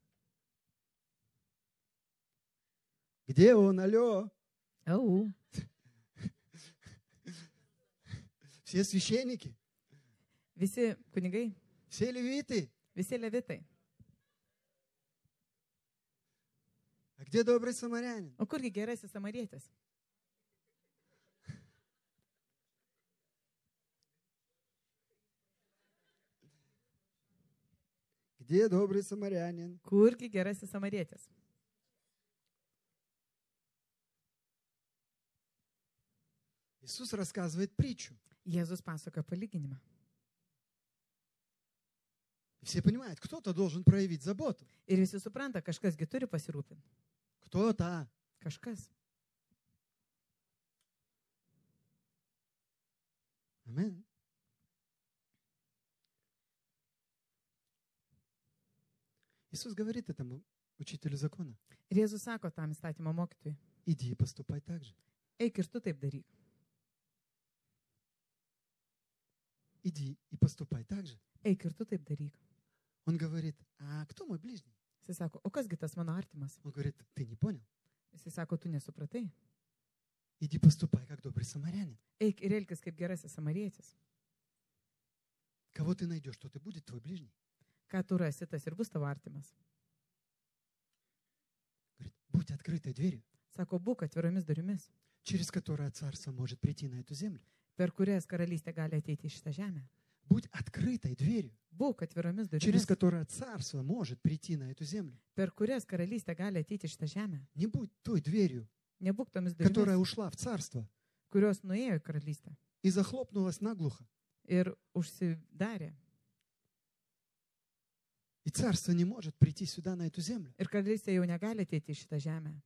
Где он? Алло. Au. Все священники, Visi kunigai, все левиты. visi levitai. А где добрый самарянин? O kurgi gerasis samarietis? Где добрый самарянин? Kurgi gerasis samarietis? Иисус рассказывает притчу. Jėzus pasakoja palyginimą. И все понимают, кто-то должен проявить заботу. Ir visi supranta, kažkasgi turi pasirūpinti. Кто-то. Kažkas. Амин. Иисус говорит этому учителю закона: Ir Jėzus sako tam įstatymo mokytojui: иди и поступай так же. eik ir tu taip daryk. Иди и поступай так же. Eik ir tu taip daryk. Он говорит: а кто мой ближний? Jis sako: o kasgi tas mano artimas? Он говорит: ты не понял? Jis sako: tu nesupratai. Иди поступай, как добрый самарянин. Eik ir elkis kaip gerasis samarietis. Кого ты найдешь, тот и будет твой ближний. Ką tu rasi, tas ir bus tavo artimas. Будь открытой дверью, Sako, būk atviromis durimis, через которое царство может прийти на эту землю. per kurias karalystė gali ateiti į šitą žemę. Будь открытой дверью, Būk atviromis через durimis, которое царство может прийти на эту землю. per kurias karalystė gali ateiti į šitą žemę. Не будь той дверью, Nebūk tomis которая durimis, ушла в царство kurios nuėjo į karalystę и захлопнулась наглухо. ir užsidarė. И царство не может прийти сюда, на эту землю. Ir karalystė jau negali ateiti į šitą žemę.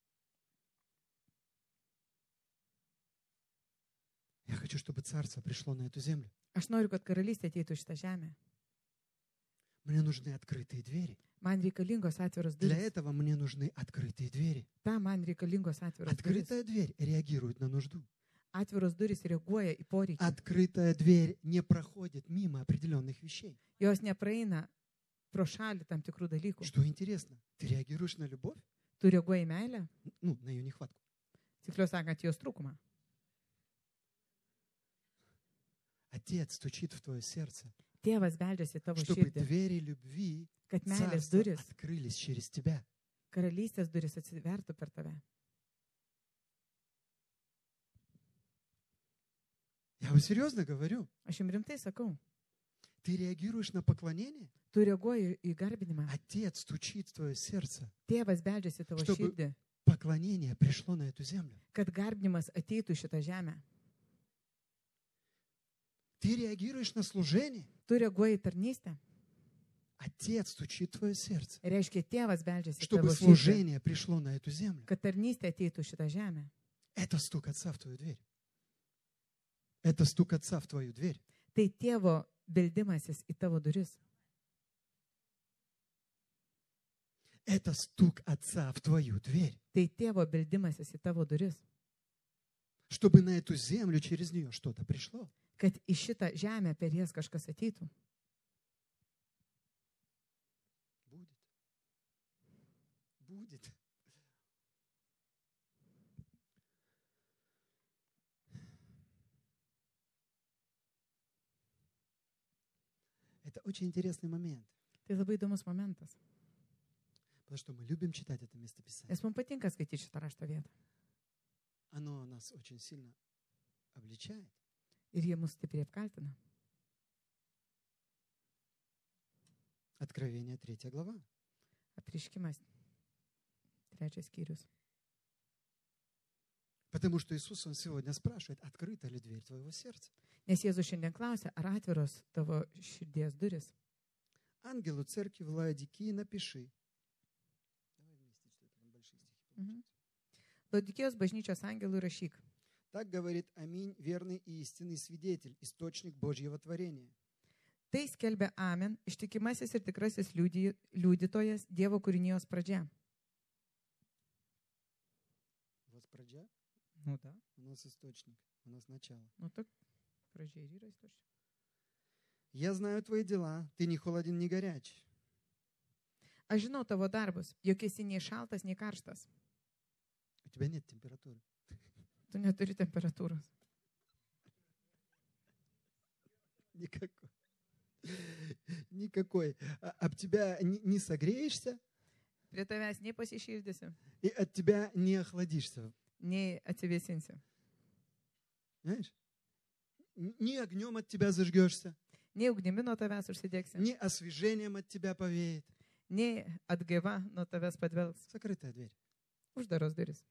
Я хочу, чтобы царство пришло на эту землю. Aš noriu, kad karalystė ateitų į šitą žemę. Мне нужны открытые двери. Man reikalingos atviros Для durys. этого мне нужны открытые двери. Tam man reikalingos atviros durys. Открытая дверь реагирует на нужду. Atviros durys reaguoja į poreikį. Открытая дверь не проходит мимо определенных вещей. Jos nepraeina pro šalį tam tikrų dalykų. Что интересно, ты реагируешь на любовь? Tu reaguoji į meilę, Ну, на ее нехватку. tiksliau sakant, jos trūkumą. Отец стучит в твое сердце, Tėvas beldžiasi į tavo чтобы širdį, двери любви kad meilės царства duris, открылись через тебя. karalystės duris atsivertų per tave. Я вам серьезно говорю. Aš jums rimtai sakau, Ты реагируешь на поклонение? tu reaguoji į garbinimą. Отец стучит в твое сердце. Tėvas beldžiasi į tavo Чтобы- širdį, Поклонение пришло на эту землю. kad garbinimas ateitų į šitą žemę. Ты реагируешь на служение? Tu reaguoji į tarnystę. Отец стучит в твое сердце. Reiškia, tėvas beldžiasi į Чтобы tavo širdį, служение пришло на эту землю. kad tarnystė ateitų į šitą žemę. Это стук отца в твою дверь. Это стук отца в твою дверь. Tai tėvo beldimasis į tavo duris. Это стук отца в твою дверь. Tai tėvo beldimasis į tavo duris. Чтобы на эту землю через нее что-то пришло. Kad į šitą žemę per jas kažkas ateitų. Будет. Будет. Это очень интересный момент, Tai labai įdomus momentas. потому что мы любим читать это местописание. Nes mums patinka skaityti šitą rašto vietą. Оно нас очень сильно обличает. Ir jie mus stipriai apkaltina. Откровение, третья глава. Apriškimas. Trečias skyrius. Потому что Иисус, Он сегодня спрашивает, открыта ли дверь твоего сердца. Nes Jėzus šiandien klausia, ar atviros tavo širdies duris. Ангелу церкви в Лаодикии напиши. Давай вместе, что-то там большие стихи получаются. Laudikėjos bažnyčios angelui rašyk. Так говорит Аминь, верный и истинный свидетель, источник Божьего творения. Tai skelbia Amen, ištikimasis ir tikrasis liudy- liudytojas, Dievo kūrinijos pradžia. У вас прадžа, Nu, da. у нас источник, у нас начало. Nu, tak, pradžia ir yra istočia. Я знаю твои дела, ты не холоден, не горяч. Aš žinau tavo darbus, jog esi nei šaltas, nei karštas. У тебя нет температуры. Tu neturi temperatūros. Никакой. Никакой. А- Об тебя не не согреешься Prie tavęs nei pasišildysi, и от тебя не охладишься. nei atsivėsinsi. Знаешь? Н- Ни огнем от тебя зажгешься, Nei ugnimi nuo tavęs užsidėksi, ни освежением от тебя повеет. nei atgaiva nuo tavęs padvelgs. Закрытая дверь. Uždaros duris.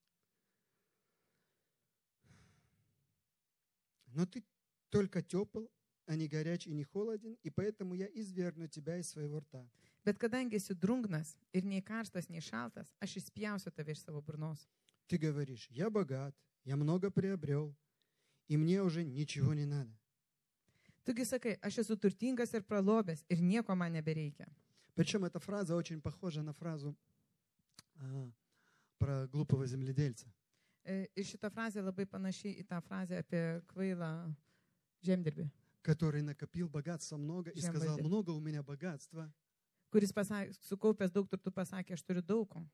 Но ты только тепл, а не горяч и не холоден, и поэтому я извергну тебя из своего рта. Bet kadangi esi drungnas ir nei karštas, nei šaltas, aš išspjausiu tave iš savo burnos. Ты говоришь, я богат, я много приобрел, и мне уже ничего не надо. Tugi sakai, aš esu turtingas ir pralobęs ir nieko man nebereikia. Причем эта фраза очень похожа на фразу а, про глупого земледельца. E, Ir šita frazė labai panaši į tą frazę apie kvailą žemdirbį, Который накопил богатства много и сказал, Žemvaldį. много у меня богатства, kuris pasakė, sukaupęs daug turtų pasakė, aš turiu daug ko.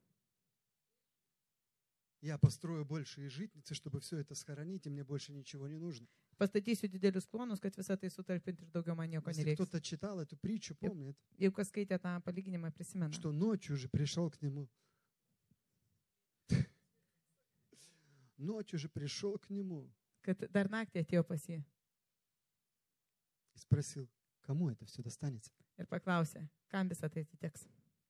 я построю большие житницы, чтобы все это сохранить, и мне больше ничего не нужно. Pastatysiu didelius klonus, kad visą tai sutalpinti ir daugiau man nieko Если nereiks. кто-то читал эту притчу, помнит, Jeigu kas skaitė tą palyginimą, prisimena, что ночью же пришел к нему ночью же пришел к нему kad dar naktį atėjo pas jį и спросил, кому это все достанется. ir paklausė, kam visą tai atiteks.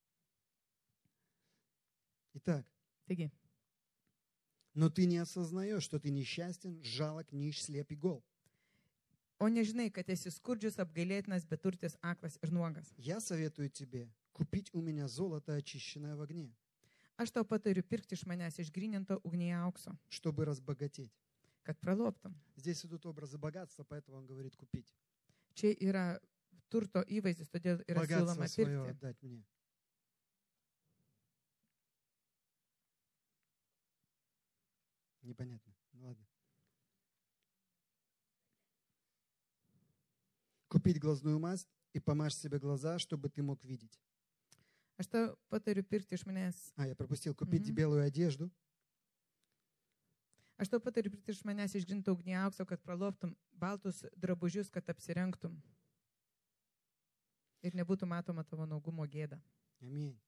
Итак, Taigi, но ты не осознаешь, что ты несчастен, жалок, нищ, слеп и гол. o nežinai, kad esi skurdžius, apgailėtinas, beturtis, aklas ir nuogas. Я советую тебе купить у меня золото, очищенное в огне, Aš tau patariu pirkti iš manęs išgryninto ugnyje aukso, чтобы разбогатеть. kad praloptum. Здесь идут образы богатства, поэтому он говорит купить. Čia yra turto įvaizdis, todėl yra Богатство siūloma свое pirkti. отдать мне. Непонятно. Ну ладно. Купить глазную мазь и помажь себе глаза, чтобы ты мог видеть. Aš tau patariu pirkti iš manęs. А, я пропустил. Купить Мгм. белую одежду, Aš tau patariu pirkti iš manęs išgryninto ugnyje aukso, kad praloptum baltus drabužius, kad apsirengtum. Ir nebūtų matoma tavo naugumo gėda. Аминь.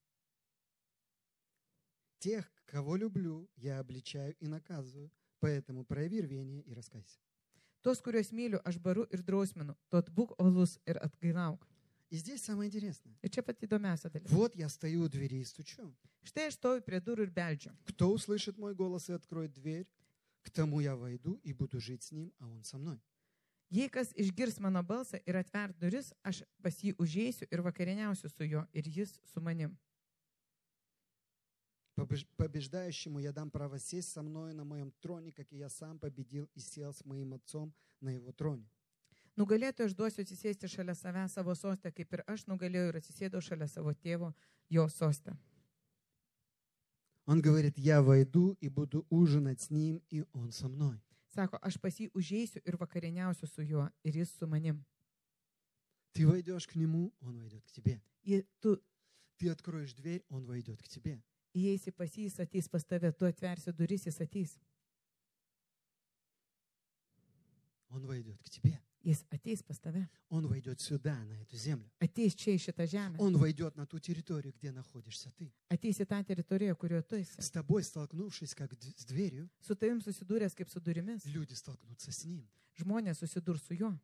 Тех, кого люблю, я обличаю и наказываю, поэтому прояви рвение и раскайся. Tos, kuriuos myliu, aš baru ir drausminu. Tot būk olus ir atgailauk. И здесь самое интересное. Ir čia pat įdomiausia dalis. Вот я стою у двери и стучу. Štai aš stoju prie durų ir beldžiu. Кто услышит мой голос и откроет дверь, к тому я войду и буду жить с ним, а он со мной. Jei kas išgirs mano balsą ir atvert duris, aš pas jį užeisiu ir vakarieniausiu su juo ir jis su manim. Побеж- Побеждающему я дам право сесть со мной на моем троне, как и я сам победил и сел с моим отцом на его троне. Nugalėtojui aš duosiu atsisėsti šalia savęs savo sostę, kaip ir aš nugalėjau ir atsisėdau šalia savo tėvo jo sostę. Он говорит, я войду и буду ужинать с ним, и он со мной. Sako, aš pas jį užeisiu ir vakarieniausiu su juo ir jis su manim. Ты войдешь к нему, он войдет к тебе. Jei tu Ты откроешь дверь, он войдет к тебе. įeisi pas jį, jis ateis pas tave, tu atversi duris, jis ateis. Он войдет к тебе. Jis ateis pas tave. Он войдет сюда, на эту землю. Ateis čia į šitą žemę. Он войдет на ту территорию, где находишься ты. Ateis į tą teritoriją, kurioje tu esi. С тобой, столкнувшись как д- с дверью, Su tavim susidūręs kaip su durimis. люди столкнутся с ним. Žmonės susidurs su juo.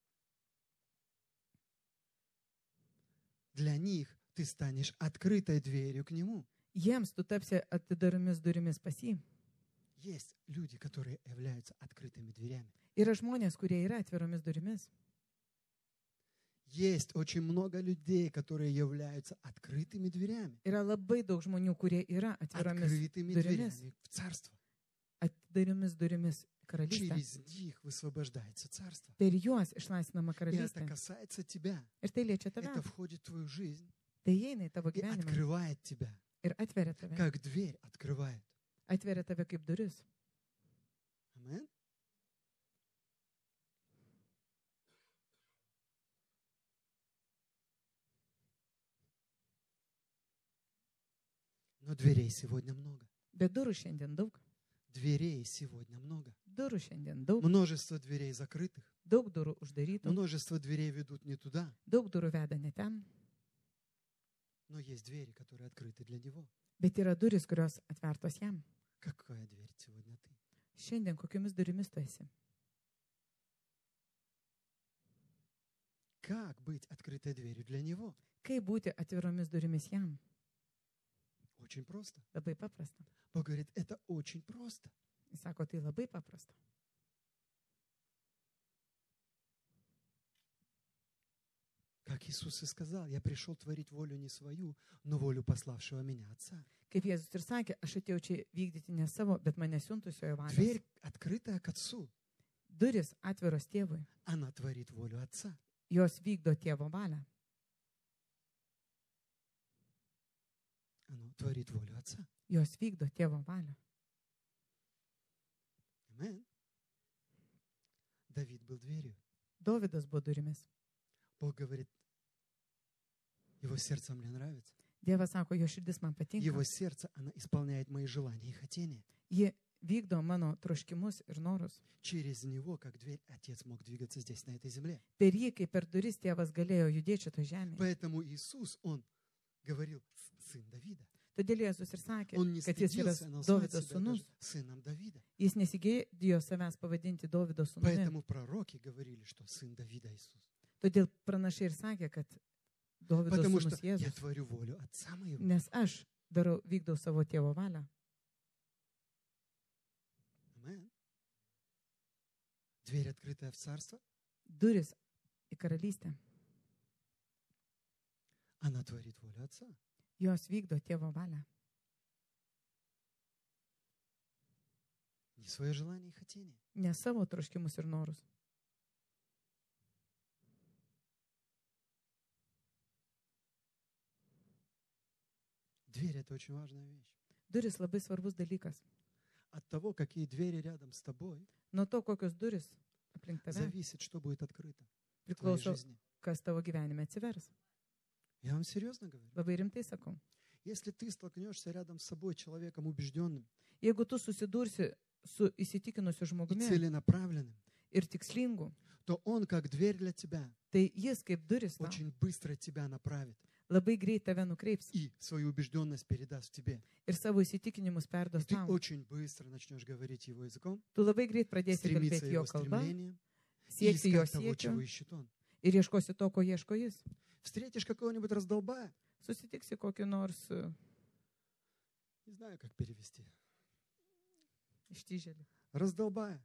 Для них ты станешь открытой дверью к нему. Jiems tu tapsi atidaromis durimis pas jį. Есть люди, которые являются открытыми дверями. Yra žmonės, kurie yra atviromis durimis. Есть очень много людей, которые являются открытыми дверями. Yra labai daug žmonių, kurie yra atviromis Открытыми durimis. дверями в царство. Atidaromis durimis karalystę. Через них высвобождается царство. Per juos išlaisvinama И это karalystė. касается тебя. Ir tai liečia tave. Это входит в твою жизнь Tai įeina į tavo и gyvenimą открывает тебя, ir atveria tave. как дверь открывает. Atveria tave kaip duris. Амен. Но дверей сегодня много. Bet durų šiandien daug. Дверей сегодня много. Durų šiandien daug. Множество дверей закрытых. Daug durų uždarytų. Множество дверей ведут не туда. Daug durų veda ne ten. Но есть двери, которые открыты для него. Bet yra duris, kurios atvertos jam. Какая дверь сегодня ты? Šiandien kokiomis durimis tu esi? Как быть открытой дверью для него? Kaip būti atviromis durimis jam? Очень просто. Labai paprasta. Бог говорит, это очень просто. Jis sako, tai labai paprasta. Как Иисус и сказал, я пришел творить волю не свою, но волю пославшего меня Отца. Kaip Jėzus ir sakė, aš atėjau čia vykdyti ne savo, bet mane siuntusiojo valios. Дверь, открытая к Отцу, Duris atviros tėvui. она творит волю Отца. Jos vykdo tėvo valią. Она творит волю Отца. Jos vykdo tėvo valią. Амен. Давид был дверью. Dovydas buvo durimis. Бог говорит, его сердце мне нравится. Dievas sako, jo širdis man patinka. Его сердце, она исполняет мои желания и хотения. Ji vykdo mano troškimus ir norus. Через него, как дверь, Отец мог двигаться здесь, на этой земле. Per jį, kaip per duris, tėvas galėjo judėti šito žemėje. Поэтому Иисус, Он говорил, сын Давида. Todėl Jėzus ir sakė, Он не kad jis yra стыдился назвать Dovido себя sūnus. даже сыном Давида. Jis nesigėjo savęs pavadinti Dovido sūnumi. Поэтому пророки говорили, что сын Давида Иисус. Todėl pranašai ir sakė, kad Dovido Потому что sūnus я Jėzus. творю волю Отца моего. Nes aš darau, vykdau savo tėvo valią. Амен. Дверь, открытая в царство, Duris į karalystę. она творит волю Отца. Jos vykdo tėvo valią. Не свое желание и хотение. Ne savo troškimus ir norus. Дверь — это очень важная вещь. Duris labai svarbus dalykas. От того, какие двери рядом с тобой, Nuo to, kokios duris aplink tave, зависит, что будет открыто в твоей priklauso, жизни. kas tavo gyvenime atsivers. Я вам серьезно говорю. Labai rimtai sakau. Если ты столкнешься рядом с собой человеком убежденным Jeigu tu susidursi su įsitikinusiu и žmogumi целенаправленным, ir tikslingu, то он, как дверь для тебя, tai jis kaip duris tau очень быстро тебя направит labai greit tave nukreips и свою убежденность передаст тебе. ir savo įsitikinimus И perduos ты tau. очень быстро начнешь говорить его языком, Tu labai greit pradėsi стремиться kalbėti jo его kalbą, стремлением и sieksi jo искать того, чего siekio ищет он. ir ieškosi to, ko ieško jis. Встретишь какого-нибудь раздолбая, Susitiksi kokį nors uh, не знаю, как перевести, ištižėlį. раздолбая.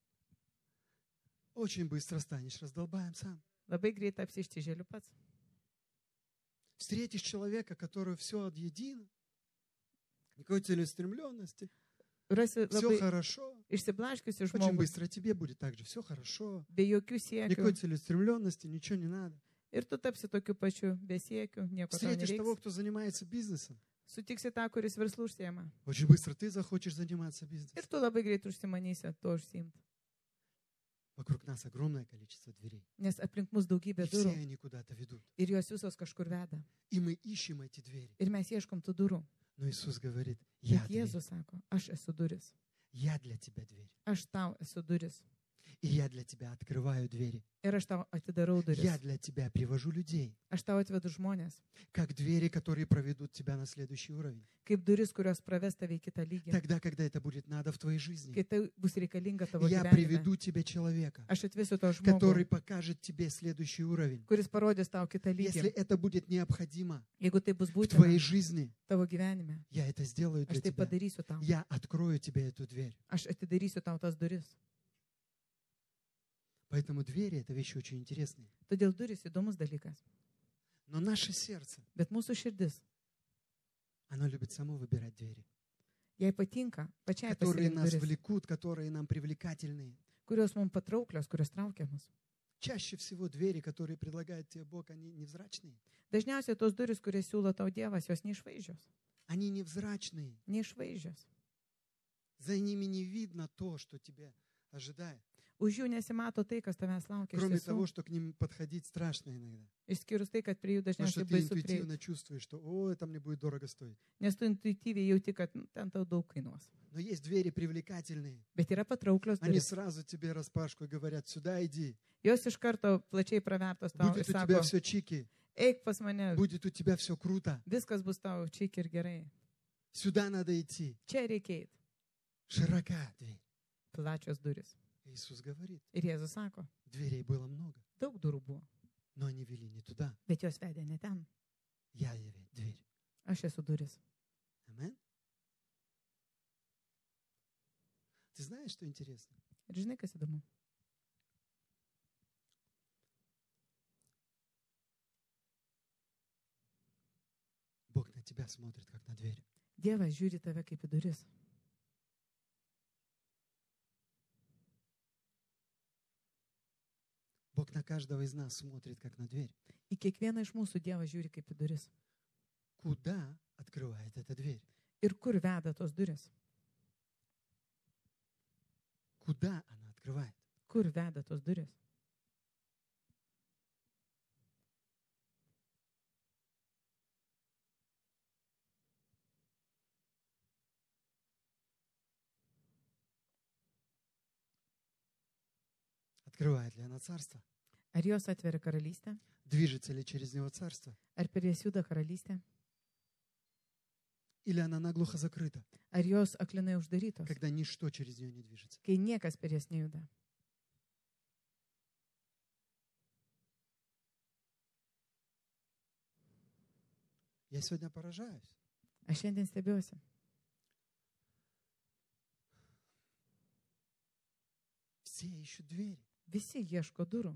Очень быстро станешь раздолбаем сам. Labai greit tapsi ištižėliu pats. Встретишь человека, который все отъедин, никакой целеустремленности, Rasi все labai хорошо. išsiblaškiusi Очень žmogų, быстро тебе будет так же, все хорошо. be jokių siekių. Никакой целеустремленности, ничего не надо. Ir tu tapsi tokiu pačiu, be siekių, nieko tau Встретишь того, nereiks. кто занимается бизнесом. Sutiksi tą, kuris verslų užsiema. Очень быстро ты захочешь заниматься Ir бизнесом. tu labai greit užsimanysi to užsiimti. Вокруг нас огромное количество дверей. Nes aplink mus daugybė И все durų они куда-то ведут. ir jos visos kažkur veda. И мы ищем эти двери. Ir mes ieškom tų durų. Но Иисус говорит, я Bet дверь. Jėzus sako, aš esu duris. Я для тебя дверь. Aš tau esu duris. И я для тебя открываю двери. Ir aš tau atidarau duris. Я для тебя привожу людей. Aš tau atvedu žmonės. Как двери, которые проведут тебя на следующий уровень. Kaip duris, kurios praves tave į kitą lygį. Тогда, когда это будет надо в твоей жизни. Kai tai bus reikalinga tavo Я gyvenime. приведу тебе человека, Aš atvesiu to который žmogų, покажет тебе следующий уровень. kuris parodys tau kitą Если lygį. это будет необходимо Jeigu tai bus в būtina твоей жизни, tavo gyvenime, я это сделаю для aš tai тебя. padarysiu tau. Я открою тебе эту дверь. Aš atidarysiu tau tas duris. Поэтому двери — это вещи очень интересные. Todėl duris įdomus dalykas. Но наше сердце, Bet mūsų širdis, оно любит само выбирать двери, jai patinka pačiai которые pasirinkti нас duris, влекут, которые нам привлекательные. kurios mums patrauklios, kurios traukia mus. Чаще всего двери, которые предлагает тебе Бог, они невзрачные. Dažniausiai tos duris, kurias siūlo tau Dievas, jos neišvaizdžios. Они невзрачные. Neišvaizdžios. За ними не видно то, что тебя ожидает. Už jų nesimato tai, kas tavęs laukia. iš Кроме tiesų. того, что к ним подходить страшно иногда. Išskyrus tai, kad prie jų Потому что dažniausiai ты baisu prieiti. интуитивно чувствуешь, что «О, это мне будет дорого стоить». Nes tu intuityviai jauti, kad nu, ten tau daug kainuos. Но есть двери привлекательные. Bet yra patrauklios Они duris. сразу тебе распашку и говорят «Сюда иди». Jos iš karto plačiai pravertos tau ir Будет у sako, тебя все чики. eik pas mane, Будет у тебя все круто. viskas bus tau čik ir gerai. Сюда надо идти. Čia reikia eiti. Широка дверь. Plačios duris. Иисус говорит, Ir Jėzus sako, дверей было много, daug durų buvo, но они вели не туда. bet jos vedė ne ten. Я яве дверь. Aš esu duris. Амен. Ты знаешь, что интересно? Ir žinai, kas įdomu? Бог на тебя смотрит, как на дверь. Dievas žiūri tave kaip į duris. Бог на каждого из нас смотрит, как на дверь. Į kiekvieną iš mūsų Dievas žiūri kaip į duris. Куда открывает эта дверь? Ir kur veda tos duris? Куда она открывает? Kur veda tos duris? Открывает ли она царство? Ar jos atveria karalystę? Движется ли через него царство? Ar per jas juda karalystė? Или она наглухо закрыта, Ar jos aklinai uždarytos, когда ничто через нее не движется. kai niekas per jas nejuda. Я сегодня поражаюсь. Aš šiandien stebiuosi. Все ищут двери. Visi ieško durų,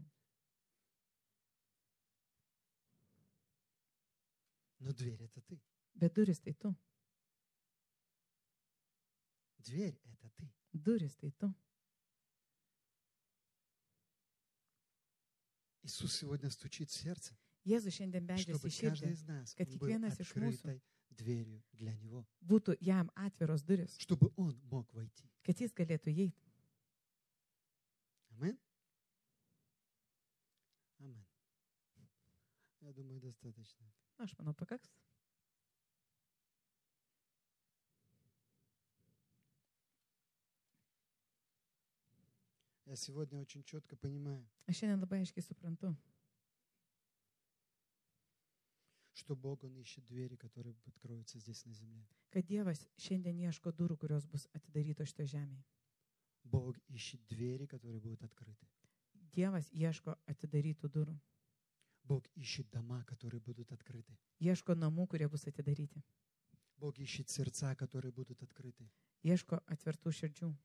Но дверь — это ты. bet duris tai tu. Дверь — это ты. Duris tai tu. Иисус сегодня стучит в сердце, Jėzus šiandien beldžiasi чтобы į каждый širdį, из нас kad он был kiekvienas iš mūsų открытой дверью для Него, būtų jam atviros duris, чтобы Он мог войти. kad jis galėtų įeiti. Амин? Амин. Я думаю, достаточно. Na, aš manau, pakaks. Я сегодня очень четко понимаю, Aš šiandien labai aiškiai suprantu, что Бог, Он ищет двери, которые откроются здесь на земле. kad Dievas šiandien ieško durų, kurios bus atidarytos šitoje žemėje. Бог ищет двери, которые будут открыты. Dievas ieško atidarytų durų. Бог ищет дома, которые будут открыты. Ieško namų, kurie bus atidaryti. Бог ищет сердца, которые будут открыты. Ieško atvertų širdžių.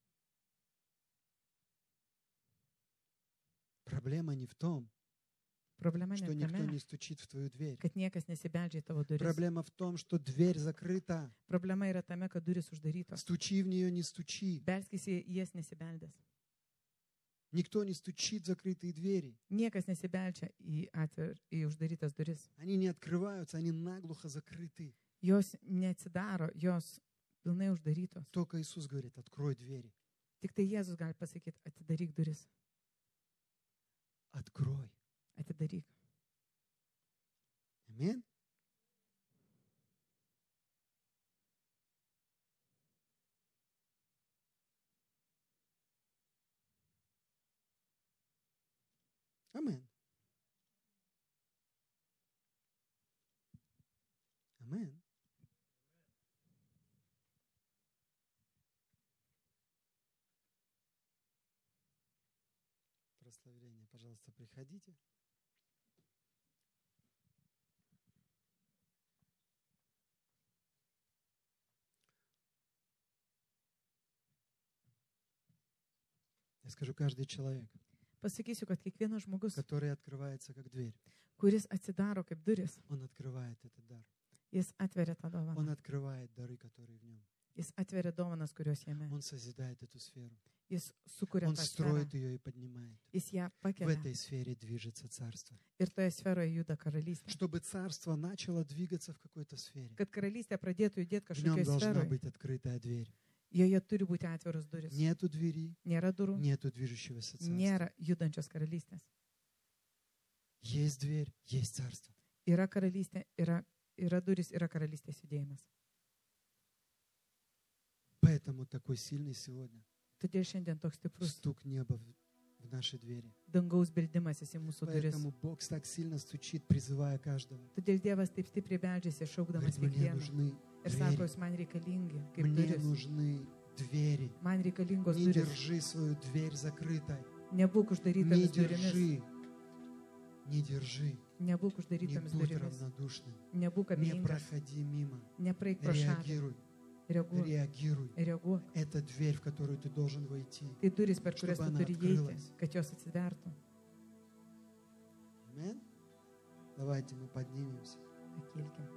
Проблема не в том, Problema что ne никто tame, не стучит в твою дверь. kad niekas nesibeldžia į tavo duris. Проблема в том, что дверь закрыта. Problema yra tame, kad duris uždarytos. Стучи в нее, не стучи. Belskis į jas nesibeldęs. Никто не стучит в закрытые двери. Niekas nesibeldžia į, atver, į uždarytas duris. Они не открываются, они наглухо закрыты. Jos neatsidaro, jos pilnai uždarytos. Только Иисус говорит, открой двери. Tik tai Jėzus gali pasakyti, atidaryk duris. Открой. Atidaryk. Амин? Амин. Амин. Прославление, пожалуйста, приходите. Я скажу, каждый человек, Pasakysiu, kad kiekvienas žmogus, который открывается как дверь, kuris atsidaro kaip duris, он открывает этот дар. jis atveria tą dovaną. Он открывает дары, которые в нем. Jis atveria dovanas, kurios jame. Он созидает эту сферу. Jis sukuria Он tą sferą. строит ее и поднимает. Jis ją В pakelia. этой сфере движется царство. Ir toje sferoje juda karalystė. Чтобы царство начало двигаться в какой-то сфере, Kad karalystė pradėtų judėti в нем kažkokioje должна sferoje, быть открытая дверь. joje turi būti atviros duris. Нету двери, Nėra durų, нету движущегося царства. nėra judančios karalystės. Есть дверь, есть царство. Yra karalystė, yra, yra duris, yra karalystės judėjimas. Поэтому такой сильный сегодня Todėl šiandien toks stiprus стук неба в, в наши двери. dangaus beldimasis į mūsų duris. Поэтому Бог так сильно стучит, призывая каждого. Todėl Dievas taip stipriai beldžiasi, šaukdamas Говорит, мне kiekvieną. нужны Ir sako, двери. jūs man reikalingi, kaip Мне duris. нужны двери. Man reikalingos Не duris. держи свою дверь закрытой. Nebūk Не uždarytomis durimis. держи. Не держи. Nebūk Не uždarytomis будь durimis. равнодушным. Nebūk Не abejingas. проходи мимо. Nepraeik pro šalį. Реагируй. Reaguok. Реагируй. Reaguok. Это дверь, в которую ты должен войти. Tai duris, per kurias Чтобы tu она turi открылась. įeiti, kad jos atsivertų. Амин? Давайте мы поднимемся. Pakilkim.